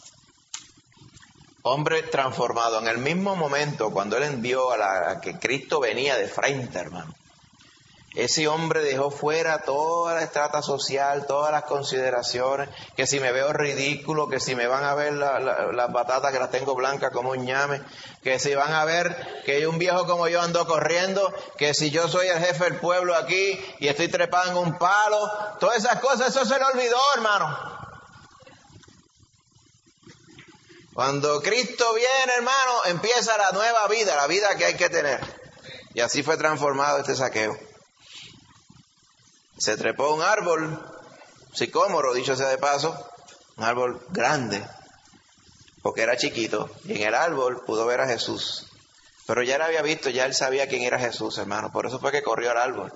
Speaker 1: hombre transformado en el mismo momento cuando él vio a que Cristo venía de frente, hermano. Ese hombre dejó fuera toda la estrata social, todas las consideraciones, que si me veo ridículo, que si me van a ver las batatas que las tengo blancas como un ñame, que si van a ver que un viejo como yo ando corriendo, que si yo soy el jefe del pueblo aquí y estoy trepando en un palo, todas esas cosas, eso se le olvidó, hermano. Cuando Cristo viene, hermano, empieza la nueva vida, la vida que hay que tener. Y así fue transformado este Zaqueo. Se trepó a un árbol sicómoro, dicho sea de paso, un árbol grande, porque era chiquito, y en el árbol pudo ver a Jesús. Pero ya lo había visto, ya él sabía quién era Jesús, hermano. Por eso fue que corrió al árbol.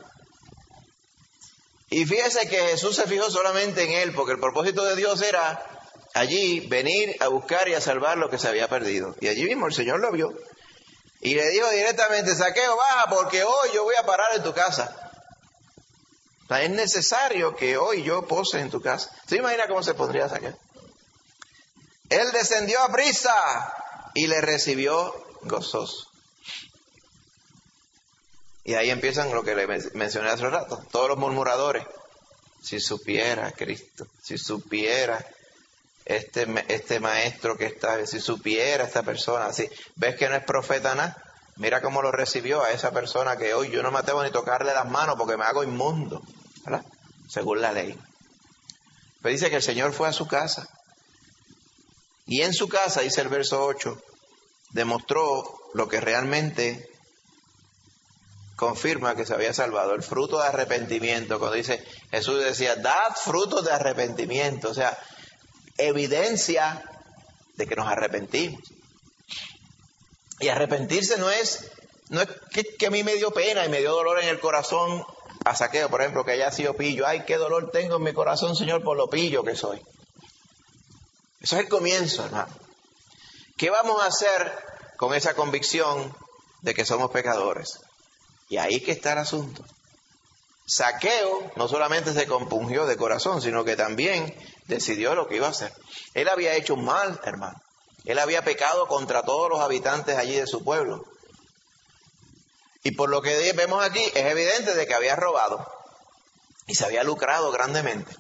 Speaker 1: Y fíjese que Jesús se fijó solamente en él, porque el propósito de Dios era allí venir a buscar y a salvar lo que se había perdido. Y allí mismo el Señor lo vio. Y le dijo directamente: Zaqueo, baja, porque hoy yo voy a parar en tu casa. O sea, es necesario que hoy yo pose en tu casa. ¿Se imagina cómo se pondría Zaqueo? Él descendió a prisa y le recibió gozoso. Y ahí empiezan lo que le mencioné hace rato, todos los murmuradores. Si supiera Cristo, si supiera este maestro que está, si supiera esta persona, si ves que no es profeta nada, mira cómo lo recibió a esa persona que hoy yo no me atrevo ni tocarle las manos porque me hago inmundo, ¿verdad? Según la ley. Pero dice que el Señor fue a su casa. Y en su casa, dice el verso 8, demostró lo que realmente confirma que se había salvado, el fruto de arrepentimiento. Cuando dice, Jesús decía, dad frutos de arrepentimiento, o sea, evidencia de que nos arrepentimos. Y arrepentirse no es que a mí me dio pena y me dio dolor en el corazón a Zaqueo, por ejemplo, que haya sido pillo. Ay, qué dolor tengo en mi corazón, Señor, por lo pillo que soy. Eso es el comienzo, hermano. ¿Qué vamos a hacer con esa convicción de que somos pecadores? Y ahí que está el asunto. Zaqueo no solamente se compungió de corazón, sino que también decidió lo que iba a hacer. Él había hecho un mal, hermano. Él había pecado contra todos los habitantes allí de su pueblo. Y por lo que vemos aquí, es evidente de que había robado y se había lucrado grandemente.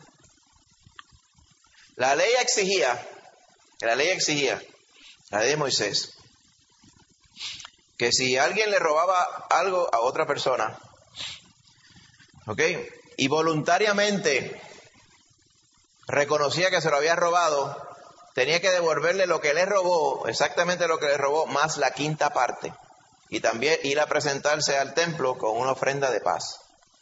Speaker 1: La ley exigía, la ley de Moisés, que si alguien le robaba algo a otra persona, ¿ok?, y voluntariamente reconocía que se lo había robado, tenía que devolverle lo que le robó, exactamente lo que le robó, más la quinta parte. Y también ir a presentarse al templo con una ofrenda de paz.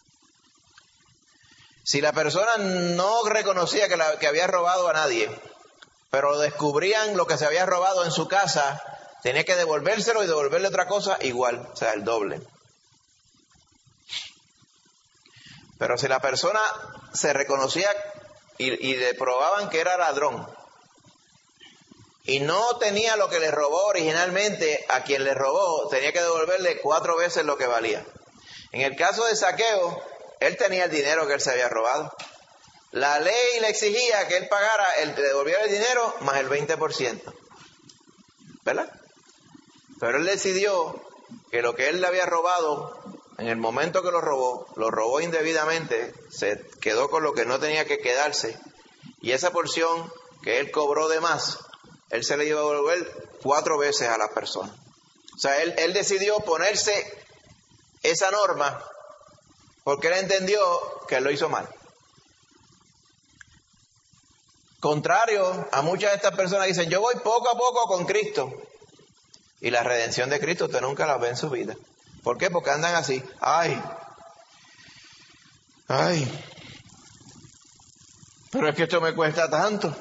Speaker 1: Si la persona no reconocía que había robado a nadie, pero descubrían lo que se había robado en su casa, tenía que devolvérselo y devolverle otra cosa igual, o sea, el doble. Pero si la persona se reconocía y le probaban que era ladrón y no tenía lo que le robó originalmente, a quien le robó tenía que devolverle 4 veces lo que valía. En el caso de Zaqueo, él tenía el dinero que él se había robado. La ley le exigía que él pagara, le devolviera el dinero más el 20%. ¿Verdad? Pero él decidió que lo que él le había robado, en el momento que lo robó indebidamente, se quedó con lo que no tenía que quedarse. Y esa porción que él cobró de más, él se le iba a devolver 4 veces a la persona. O sea, él decidió ponerse esa norma porque él entendió que él lo hizo mal. Contrario a muchas de estas personas que dicen, yo voy poco a poco con Cristo. Y la redención de Cristo usted nunca la ve en su vida. ¿Por qué? Porque andan así. Ay. Pero es que esto me cuesta tanto.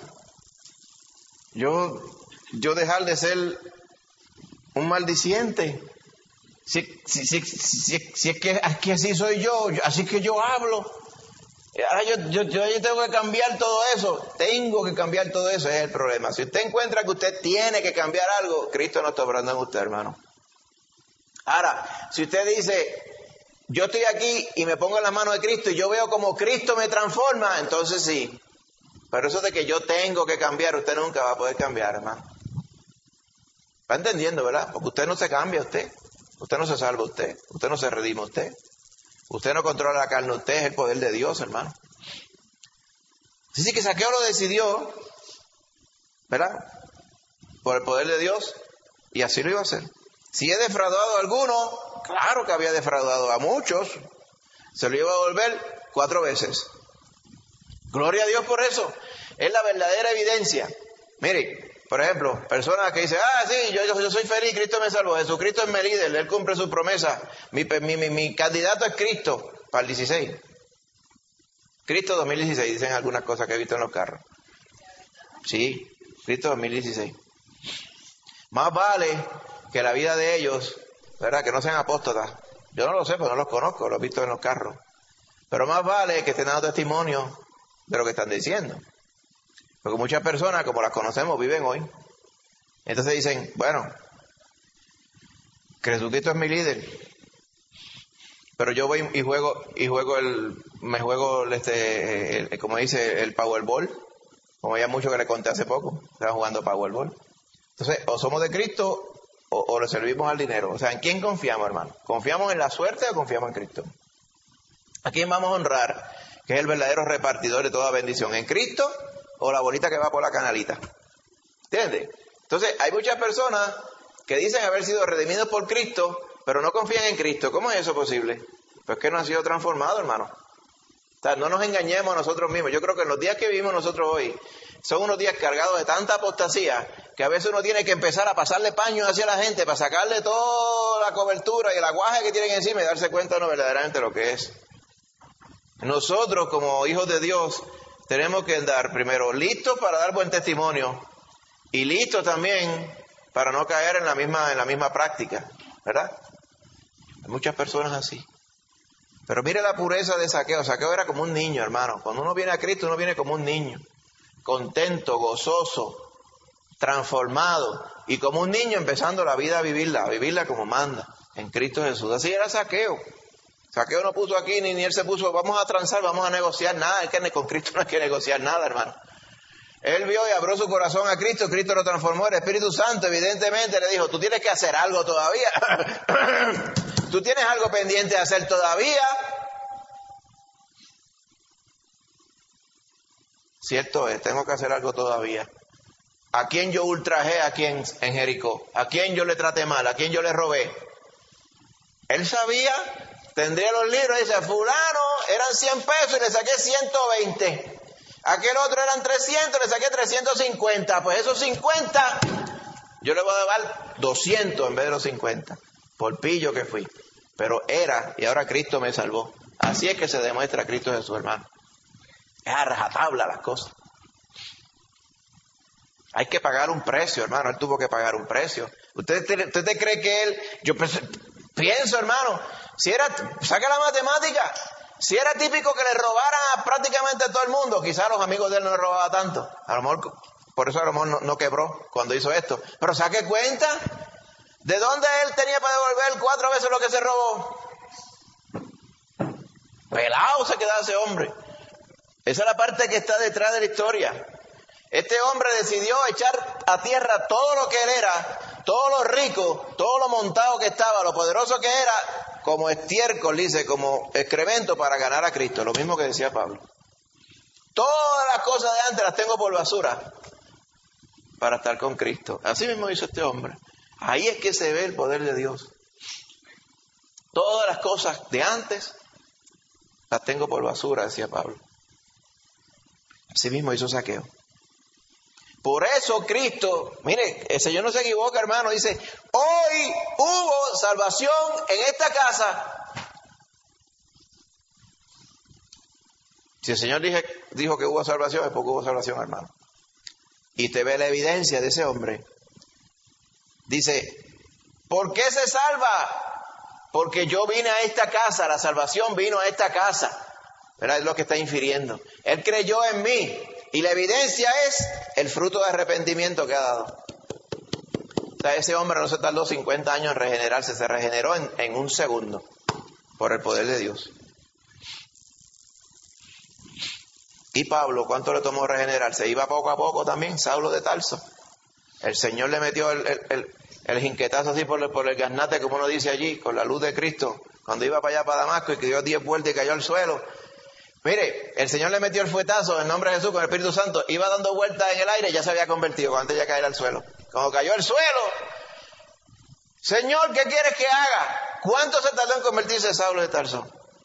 Speaker 1: Yo dejar de ser un maldiciente. Si es que así soy yo, así que yo hablo. Ahora yo tengo que cambiar todo eso. Tengo que cambiar todo eso, es el problema. Si usted encuentra que usted tiene que cambiar algo, Cristo no está obrando en usted, hermano. Ahora, si usted dice, yo estoy aquí y me pongo en las manos de Cristo y yo veo como Cristo me transforma, entonces sí. Pero eso de que yo tengo que cambiar, usted nunca va a poder cambiar, hermano. ¿Va entendiendo, verdad? Porque usted no se cambia, usted no se salva, usted no se redime, usted no controla la carne, usted es el poder de Dios, hermano. Así que Zaqueo lo decidió, ¿verdad?, por el poder de Dios, y así lo iba a hacer. Si he defraudado a alguno, claro que había defraudado a muchos, se lo iba a devolver 4 veces. Gloria a Dios por eso. Es la verdadera evidencia. Mire, por ejemplo, personas que dicen, sí, yo soy feliz, Cristo me salvó, Jesucristo es mi líder, Él cumple su promesa, mi candidato es Cristo para el 16. Cristo 2016, dicen algunas cosas que he visto en los carros. Sí, Cristo 2016. Más vale que la vida de ellos, ¿verdad?, que no sean apóstatas. Yo no lo sé, porque no los conozco, los he visto en los carros. Pero más vale que estén dando testimonio de lo que están diciendo. Porque muchas personas, como las conocemos, viven hoy. Entonces dicen, bueno, Jesucristo es mi líder, pero yo voy y juego como dice, el Powerball, como ya mucho que le conté hace poco, estaban jugando Powerball. Entonces, o somos de Cristo o le servimos al dinero. O sea, ¿en quién confiamos, hermano? ¿Confiamos en la suerte o confiamos en Cristo? ¿A quién vamos a honrar, que es el verdadero repartidor de toda bendición? ¿En Cristo o la bolita que va por la canalita? ¿Entiendes? Entonces, hay muchas personas que dicen haber sido redimidos por Cristo, pero no confían en Cristo. ¿Cómo es eso posible? Pues que no han sido transformados, hermano. O sea, no nos engañemos a nosotros mismos. Yo creo que los días que vivimos nosotros hoy son unos días cargados de tanta apostasía que a veces uno tiene que empezar a pasarle paños hacia la gente para sacarle toda la cobertura y el aguaje que tienen encima y darse cuenta de verdaderamente lo que es. Nosotros, como hijos de Dios, tenemos que andar primero listos para dar buen testimonio y listos también para no caer en la misma práctica, ¿verdad? Hay muchas personas así. Pero mire la pureza de Zaqueo. Zaqueo era como un niño, hermano. Cuando uno viene a Cristo, uno viene como un niño. Contento, gozoso, transformado. Y como un niño empezando la vida a vivirla como manda, en Cristo Jesús. Así era Zaqueo. Zaqueo no puso aquí, ni él se puso, vamos a transar, vamos a negociar nada. Es que con Cristo no hay que negociar nada, hermano. Él vio y abrió su corazón a Cristo, Cristo lo transformó, el Espíritu Santo evidentemente le dijo, tú tienes que hacer algo todavía. ¿Tú tienes algo pendiente de hacer todavía? Cierto es, tengo que hacer algo todavía. ¿A quién yo ultrajé aquí en Jericó? ¿A quién yo le traté mal? ¿A quién yo le robé? Él sabía, tendría los libros y dice, fulano eran 100 pesos y le saqué 120. Aquel otro eran 300, le saqué 350. Pues esos 50, yo le voy a dar 200 en vez de los 50. Por pillo que fui. Pero era, y ahora Cristo me salvó. Así es que se demuestra Cristo Jesús, hermano. Es a rajatabla las cosas. Hay que pagar un precio, hermano. Él tuvo que pagar un precio. ¿Usted cree que él... Yo pienso, hermano, si era... Saca la matemática. Si era típico que le robaran a prácticamente a todo el mundo, quizás los amigos de él no le robaba tanto. A lo mejor, por eso a lo mejor no quebró cuando hizo esto. Pero saque cuenta, ¿de dónde él tenía para devolver 4 veces lo que se robó? Pelado se quedaba ese hombre. Esa es la parte que está detrás de la historia. Este hombre decidió echar a tierra todo lo que él era, todo lo rico, todo lo montado que estaba, lo poderoso que era, como estiércol, dice, como excremento para ganar a Cristo. Lo mismo que decía Pablo. Todas las cosas de antes las tengo por basura para estar con Cristo. Así mismo hizo este hombre. Ahí es que se ve el poder de Dios. Todas las cosas de antes las tengo por basura, decía Pablo. Así mismo hizo Zaqueo. Por eso Cristo, mire, el Señor no se equivoca, hermano, dice, hoy hubo salvación en esta casa. Si el Señor dijo que hubo salvación, es porque hubo salvación, hermano. Y te ve la evidencia de ese hombre. Dice, ¿por qué se salva? Porque yo vine a esta casa, la salvación vino a esta casa. ¿Verdad? Es lo que está infiriendo. Él creyó en mí. Y la evidencia es el fruto de arrepentimiento que ha dado. O sea, ese hombre no se tardó 50 años en regenerarse, se regeneró en un segundo por el poder de Dios. Y Pablo, ¿cuánto le tomó regenerarse? Iba poco a poco también, Saulo de Tarso. El Señor le metió el jinquetazo así por el gaznate, como uno dice allí, con la luz de Cristo, cuando iba para allá, para Damasco, y que dio 10 vueltas y cayó al suelo. Mire, el Señor le metió el fuetazo en nombre de Jesús con el Espíritu Santo, iba dando vueltas en el aire y ya se había convertido antes de caer al suelo. Cuando cayó al suelo, Señor, ¿qué quieres que haga? ¿Cuánto se tardó en convertirse Saulo de Tarso?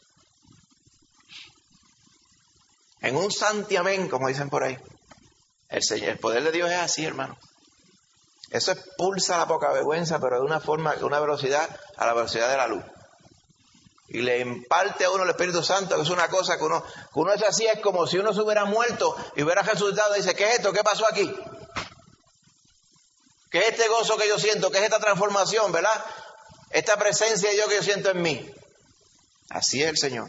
Speaker 1: En un santiamén, como dicen por ahí. El poder de Dios es así, hermano. Eso expulsa la poca vergüenza, pero de una forma, de una velocidad, a la velocidad de la luz. Y le imparte a uno el Espíritu Santo, que es una cosa que uno es así, es como si uno se hubiera muerto y hubiera resucitado y dice, ¿qué es esto? ¿Qué pasó aquí? ¿Qué es este gozo que yo siento? ¿Qué es esta transformación, verdad? Esta presencia de Dios que yo siento en mí. Así es el Señor.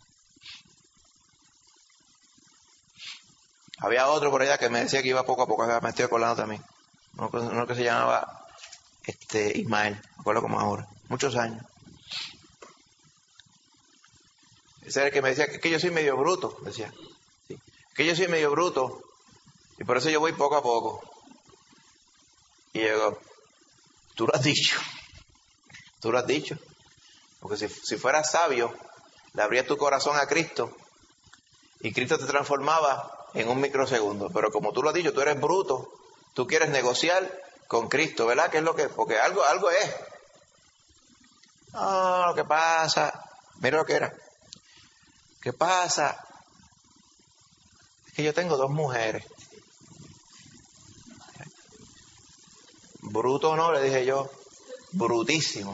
Speaker 1: Había otro por allá que me decía que iba poco a poco, me estoy acordando también. Uno que se llamaba Ismael, me acuerdo como ahora, muchos años. Ese era el que me decía que yo soy medio bruto, decía. Sí. Que yo soy medio bruto y por eso yo voy poco a poco. Y yo digo, tú lo has dicho. Tú lo has dicho. Porque si fueras sabio, le abrías tu corazón a Cristo y Cristo te transformaba en un microsegundo. Pero como tú lo has dicho, tú eres bruto, tú quieres negociar con Cristo, ¿verdad? ¿Qué es lo que? Porque algo es. No, lo que pasa, mira lo que era. ¿Qué pasa? Es que yo tengo 2 mujeres. Bruto no, le dije yo. Brutísimo.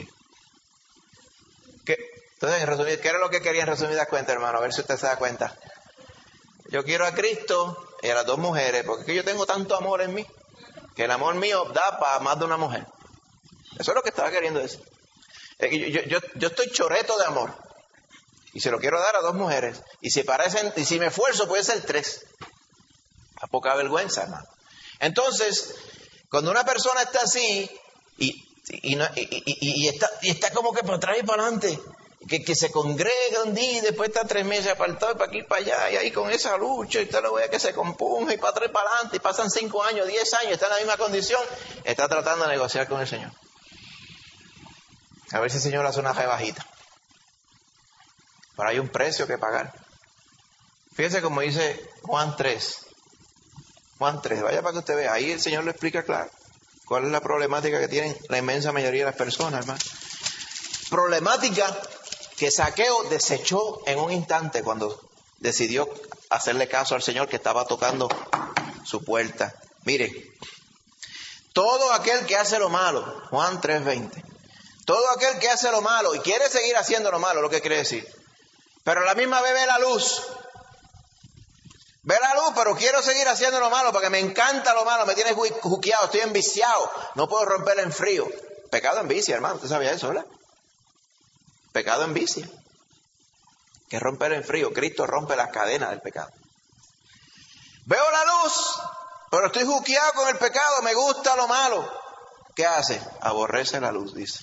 Speaker 1: Entonces, en resumidas, ¿qué era lo que quería en resumidas cuentas, hermano? A ver si usted se da cuenta. Yo quiero a Cristo y a las 2 mujeres, porque es que yo tengo tanto amor en mí, que el amor mío da para más de una mujer. Eso es lo que estaba queriendo decir. Es que yo estoy choreto de amor. Y se lo quiero dar a 2 mujeres. Y si me esfuerzo, puede ser 3. A poca vergüenza, hermano. Entonces, cuando una persona está así, y está como que para atrás y para adelante, que se congrega un día y después está 3 meses apartado y para aquí y para allá, y ahí con esa lucha, y usted lo ve que se compunge y para atrás y para adelante, y pasan 5 años, 10 años, está en la misma condición, está tratando de negociar con el Señor. A ver si el Señor hace una rebajita. Pero hay un precio que pagar. Fíjense como dice Juan 3. Juan 3, vaya para que usted vea. Ahí el Señor lo explica claro. ¿Cuál es la problemática que tienen la inmensa mayoría de las personas, hermano? Problemática que Zaqueo desechó en un instante cuando decidió hacerle caso al Señor que estaba tocando su puerta. Mire, todo aquel que hace lo malo, Juan 3:20, todo aquel que hace lo malo y quiere seguir haciendo lo malo, lo que quiere decir, pero a la misma vez ve la luz. Ve la luz, pero quiero seguir haciendo lo malo porque me encanta lo malo, me tiene juqueado, estoy enviciado, no puedo romper en frío. Pecado envicia, hermano, ¿usted sabía eso, verdad? Pecado envicia. Que romper en frío, Cristo rompe las cadenas del pecado. Veo la luz, pero estoy juqueado con el pecado, me gusta lo malo. ¿Qué hace? Aborrece la luz, dice.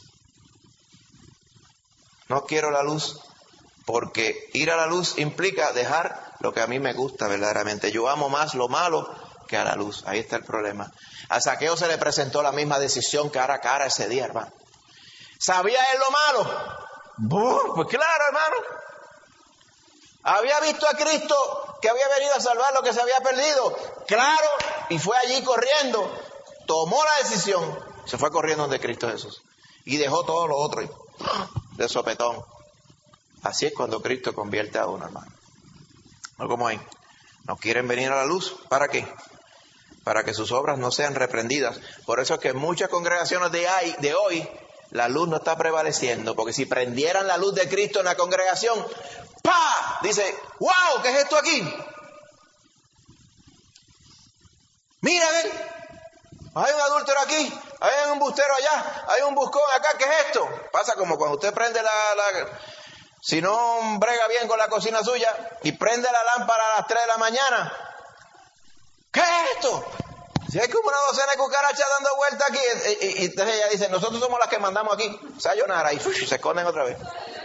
Speaker 1: No quiero la luz. Porque ir a la luz implica dejar lo que a mí me gusta verdaderamente. Yo amo más lo malo que a la luz. Ahí está el problema. A Zaqueo se le presentó la misma decisión cara a cara ese día, hermano. ¿Sabía él lo malo? Pues claro, hermano. ¿Había visto a Cristo que había venido a salvar lo que se había perdido? Claro. Y fue allí corriendo. Tomó la decisión. Se fue corriendo donde Cristo Jesús. Y dejó todo lo otro de sopetón. Así es cuando Cristo convierte a uno, hermano. No como ahí. No quieren venir a la luz. ¿Para qué? Para que sus obras no sean reprendidas. Por eso es que en muchas congregaciones de hoy la luz no está prevaleciendo. Porque si prendieran la luz de Cristo en la congregación, ¡pah! Dice, ¡wow! ¿Qué es esto aquí? Mira, a ver. Hay un adúltero aquí, hay un embustero allá, hay un buscón acá. ¿Qué es esto? Pasa como cuando usted prende si no brega bien con la cocina suya y prende la lámpara a las 3 de la mañana. ¿Qué es esto? Si hay como una docena de cucarachas dando vuelta aquí, y entonces ella dice, nosotros somos las que mandamos aquí. Sayonara, y se esconden otra vez.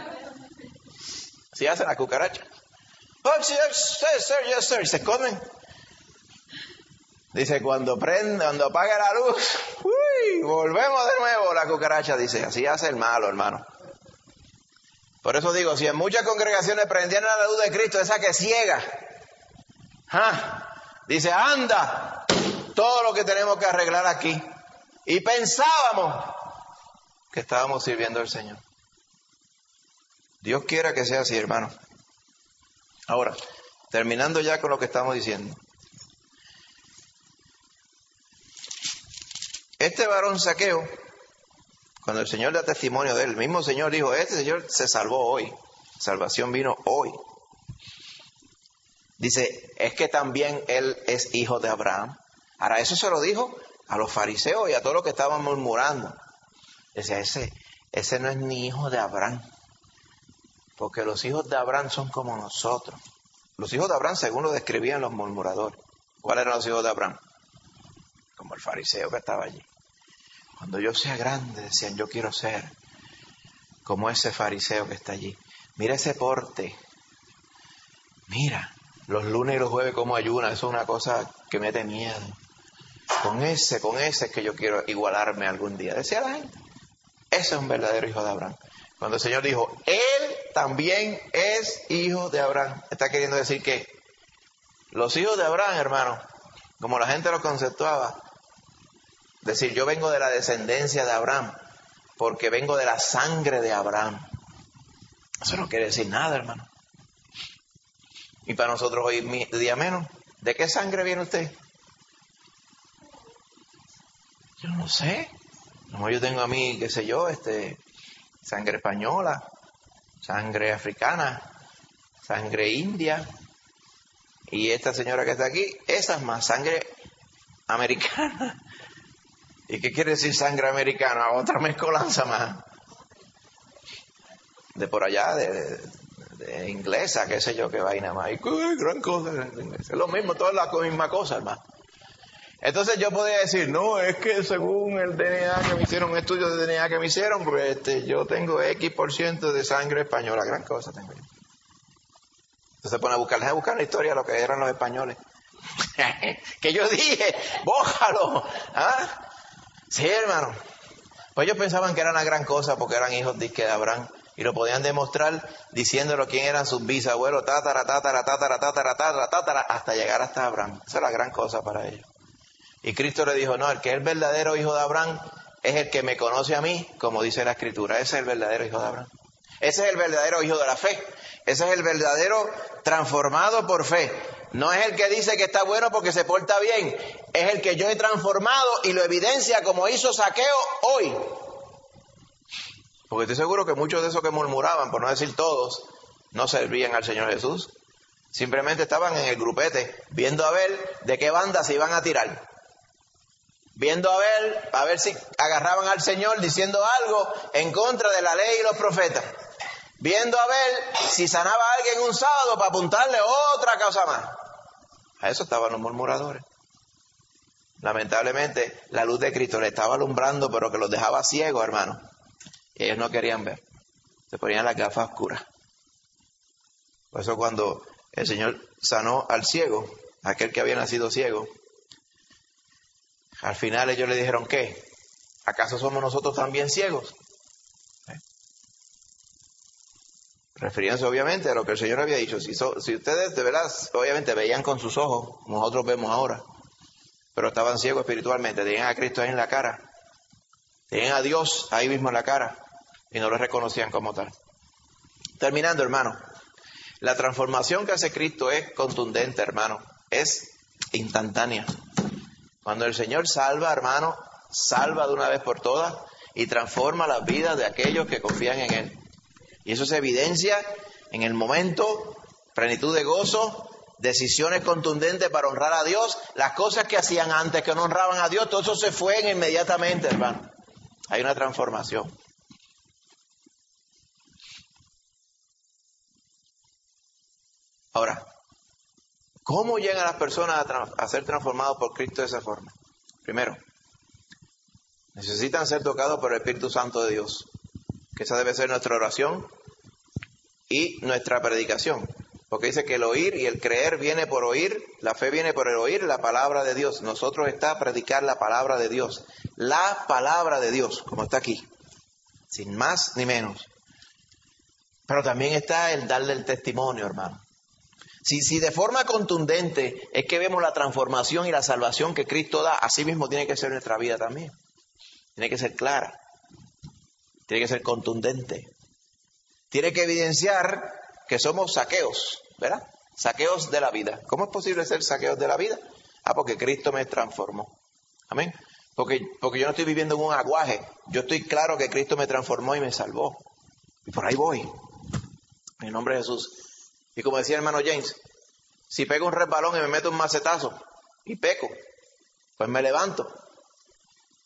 Speaker 1: Así hacen las cucarachas. Oh, yes, sir, y se esconden. Dice, cuando apague la luz, volvemos de nuevo. La cucaracha dice, así hace el malo, hermano. Por eso digo, si en muchas congregaciones prendieran la luz de Cristo, esa que ciega, dice, anda, todo lo que tenemos que arreglar aquí. Y pensábamos que estábamos sirviendo al Señor. Dios quiera que sea así, hermano. Ahora, terminando ya con lo que estamos diciendo. Este varón Zaqueo, cuando el Señor da testimonio de él, el mismo Señor dijo, este Señor se salvó hoy, salvación vino hoy. Dice, es que también él es hijo de Abraham. Ahora, eso se lo dijo a los fariseos y a todos los que estaban murmurando. Decía, ese no es ni hijo de Abraham, porque los hijos de Abraham son como nosotros. Los hijos de Abraham, según lo describían los murmuradores. ¿Cuáles eran los hijos de Abraham? Como el fariseo que estaba allí. Cuando yo sea grande, decían, yo quiero ser como ese fariseo que está allí. Mira ese porte. Mira, los lunes y los jueves como ayuna, eso es una cosa que me da miedo. Con ese es que yo quiero igualarme algún día. Decía la gente. Ese es un verdadero hijo de Abraham. Cuando el Señor dijo, él también es hijo de Abraham, está queriendo decir que los hijos de Abraham, hermano, como la gente lo conceptuaba, decir, yo vengo de la descendencia de Abraham, porque vengo de la sangre de Abraham. Eso no quiere decir nada, hermano. Y para nosotros hoy día menos, ¿de qué sangre viene usted? Yo no sé. Como yo tengo a mí, qué sé yo, sangre española, sangre africana, sangre india. Y esta señora que está aquí, esa es más sangre americana. ¿Y qué quiere decir sangre americana? Otra mezcolanza más. De por allá, de inglesa, qué sé yo, qué vaina más. Y gran cosa. Es lo mismo, toda la misma cosa, hermano. Entonces yo podía decir, no, es que según el DNA que me hicieron, un estudio de DNA que me hicieron, pues yo tengo X% de sangre española, gran cosa tengo yo. Entonces pone a buscar la historia de lo que eran los españoles. Que yo dije, bójalo. ¿Ah? Sí, hermano. Pues ellos pensaban que era una gran cosa porque eran hijos de Abraham y lo podían demostrar diciéndolo quién eran sus bisabuelos, tatara, hasta llegar hasta Abraham. Esa es la gran cosa para ellos. Y Cristo le dijo, no, el que es el verdadero hijo de Abraham es el que me conoce a mí, como dice la Escritura. Ese es el verdadero hijo de Abraham. Ese es el verdadero hijo de la fe. Ese es el verdadero transformado por fe. No es el que dice que está bueno porque se porta bien. Es el que yo he transformado y lo evidencia como hizo Zaqueo hoy. Porque estoy seguro que muchos de esos que murmuraban, por no decir todos, no servían al Señor Jesús. Simplemente estaban en el grupete, viendo a ver de qué banda se iban a tirar. Viendo a ver si agarraban al Señor diciendo algo en contra de la ley y los profetas. Viendo a ver si sanaba a alguien un sábado para apuntarle otra causa más. A eso estaban los murmuradores. Lamentablemente, la luz de Cristo les estaba alumbrando, pero que los dejaba ciegos, hermano. Y ellos no querían ver. Se ponían las gafas oscuras. Por eso cuando el Señor sanó al ciego, aquel que había nacido ciego, al final ellos le dijeron, ¿qué? ¿Acaso somos nosotros también ciegos? Refiriéndose obviamente a lo que el Señor había dicho. Si ustedes de verdad, obviamente veían con sus ojos, como nosotros vemos ahora, pero estaban ciegos espiritualmente, tenían a Cristo ahí en la cara, tenían a Dios ahí mismo en la cara, y no lo reconocían como tal. Terminando, hermano, la transformación que hace Cristo es contundente, hermano, es instantánea. Cuando el Señor salva, hermano, salva de una vez por todas y transforma las vidas de aquellos que confían en Él. Y eso se evidencia en el momento, plenitud de gozo, decisiones contundentes para honrar a Dios. Las cosas que hacían antes que no honraban a Dios, todo eso se fue inmediatamente, hermano. Hay una transformación. Ahora, ¿cómo llegan las personas a ser transformadas por Cristo de esa forma? Primero, necesitan ser tocados por el Espíritu Santo de Dios, que esa debe ser nuestra oración y nuestra predicación, porque dice que el oír y el creer viene por oír, la fe viene por el oír la palabra de Dios. Nosotros está predicar la palabra de Dios, la palabra de Dios, como está aquí, sin más ni menos. Pero también está el darle el testimonio, hermano. Si de forma contundente es que vemos la transformación y la salvación que Cristo da, así mismo tiene que ser nuestra vida también. Tiene que ser clara, tiene que ser contundente. Tiene que evidenciar que somos saqueos, ¿verdad? Saqueos de la vida. ¿Cómo es posible ser saqueos de la vida? Porque Cristo me transformó. Amén. Porque yo no estoy viviendo en un aguaje. Yo estoy claro que Cristo me transformó y me salvó. Y por ahí voy. En el nombre de Jesús. Y como decía el hermano James, si pego un resbalón y me meto un macetazo y peco, pues me levanto.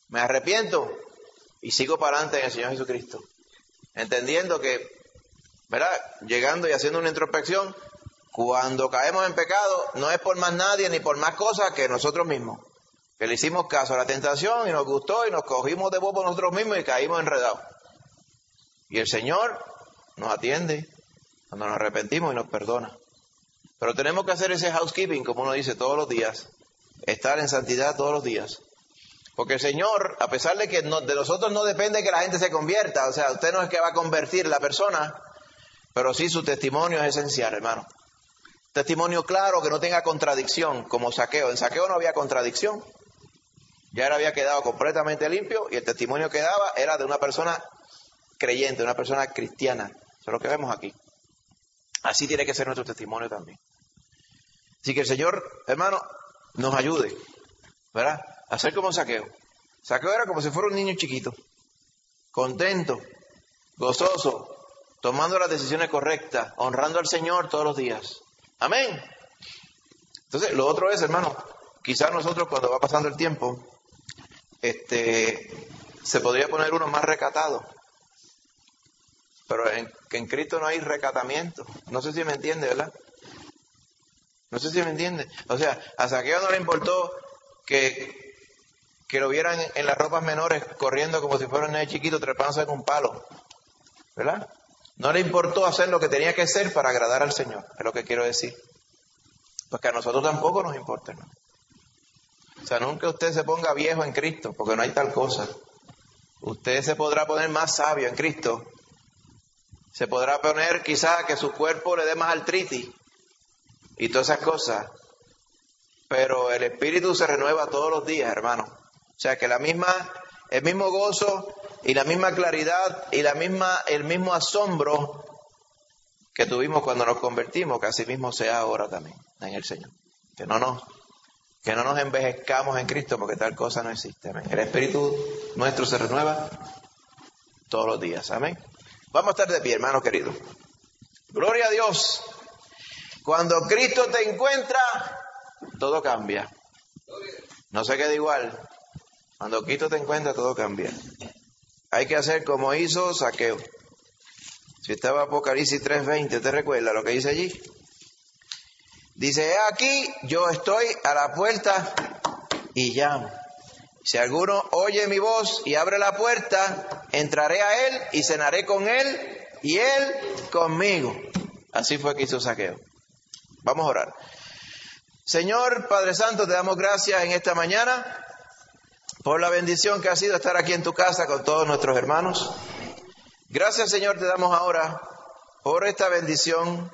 Speaker 1: Me arrepiento y sigo para adelante en el Señor Jesucristo. Entendiendo que, ¿verdad? Llegando y haciendo una introspección, cuando caemos en pecado, no es por más nadie ni por más cosas que nosotros mismos. Que le hicimos caso a la tentación y nos gustó y nos cogimos de bobo nosotros mismos y caímos enredados. Y el Señor nos atiende cuando nos arrepentimos y nos perdona. Pero tenemos que hacer ese housekeeping, como uno dice, todos los días. Estar en santidad todos los días. Porque el Señor, a pesar de que de nosotros no depende que la gente se convierta, o sea, usted no es que va a convertir la persona, pero sí su testimonio es esencial, hermano. Testimonio claro, que no tenga contradicción, como Zaqueo. En Zaqueo no había contradicción. Ya él había quedado completamente limpio y el testimonio que daba era de una persona creyente, una persona cristiana. Eso es lo que vemos aquí. Así tiene que ser nuestro testimonio también. Así que el Señor, hermano, nos ayude, ¿verdad? A ser como Zaqueo. Zaqueo era como si fuera un niño chiquito, contento, gozoso, tomando las decisiones correctas, honrando al Señor todos los días. Amén. Entonces, lo otro es, hermano, quizás nosotros cuando va pasando el tiempo, se podría poner uno más recatado. Pero que en Cristo no hay recatamiento. No sé si me entiende, ¿verdad? No sé si me entiende. O sea, a Zaqueo no le importó que lo vieran en las ropas menores corriendo como si fuera un niño chiquito trepándose en un palo. ¿Verdad? No le importó hacer lo que tenía que hacer para agradar al Señor. Es lo que quiero decir. Porque a nosotros tampoco nos importa, ¿no? O sea, nunca usted se ponga viejo en Cristo, porque no hay tal cosa. Usted se podrá poner más sabio en Cristo. Se podrá poner quizá que su cuerpo le dé más artritis y todas esas cosas. Pero el espíritu se renueva todos los días, hermano. O sea, que el mismo gozo y la misma claridad y el mismo asombro que tuvimos cuando nos convertimos, que así mismo sea ahora también en el Señor. Que no nos envejezcamos en Cristo, porque tal cosa no existe. Amén. El espíritu nuestro se renueva todos los días. Amén. Vamos a estar de pie, hermano querido. Gloria a Dios. Cuando Cristo te encuentra, todo cambia. No se queda igual. Cuando Cristo te encuentra, todo cambia. Hay que hacer como hizo Zaqueo. Si estaba Apocalipsis 3:20, ¿te recuerda lo que dice allí? Dice, aquí yo estoy a la puerta y llamo. Si alguno oye mi voz y abre la puerta, entraré a él y cenaré con él y él conmigo. Así fue que hizo Zaqueo. Vamos a orar. Señor Padre Santo, te damos gracias en esta mañana por la bendición que ha sido estar aquí en tu casa con todos nuestros hermanos. Gracias, Señor, te damos ahora por esta bendición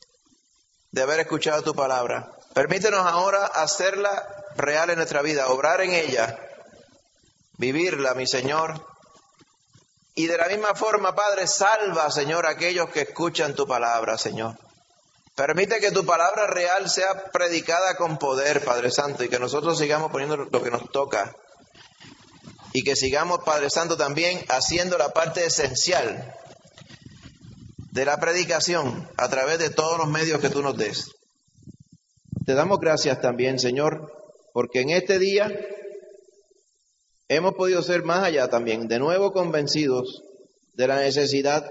Speaker 1: de haber escuchado tu palabra. Permítenos ahora hacerla real en nuestra vida, obrar en ella, vivirla, mi Señor. Y de la misma forma, Padre, salva, Señor, a aquellos que escuchan tu palabra, Señor. Permite que tu palabra real sea predicada con poder, Padre Santo, y que nosotros sigamos poniendo lo que nos toca. Y que sigamos, Padre Santo, también haciendo la parte esencial de la predicación a través de todos los medios que tú nos des. Te damos gracias también, Señor, porque en este día hemos podido ser más allá también, de nuevo convencidos de la necesidad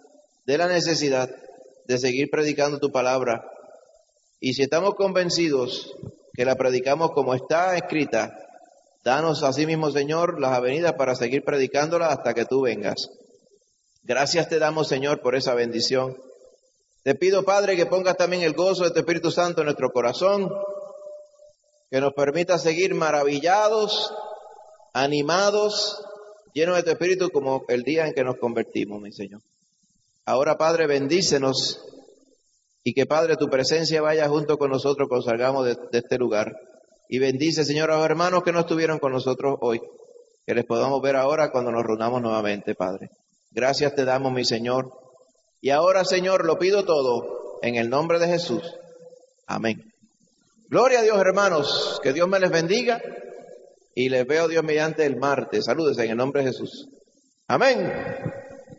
Speaker 1: de seguir predicando tu palabra. Y si estamos convencidos que la predicamos como está escrita, danos asimismo, Señor, las avenidas para seguir predicándola hasta que tú vengas. Gracias te damos, Señor, por esa bendición. Te pido, Padre, que pongas también el gozo de tu Espíritu Santo en nuestro corazón, que nos permita seguir maravillados, animados, llenos de tu Espíritu como el día en que nos convertimos, mi Señor. Ahora, Padre, bendícenos y que, Padre, tu presencia vaya junto con nosotros cuando salgamos de este lugar. Y bendice, Señor, a los hermanos que no estuvieron con nosotros hoy, que les podamos ver ahora cuando nos reunamos nuevamente, Padre. Gracias te damos, mi Señor. Y ahora, Señor, lo pido todo en el nombre de Jesús. Amén. Gloria a Dios, hermanos. Que Dios me les bendiga. Y les veo, Dios mediante, el martes. Saludos en el nombre de Jesús. Amén.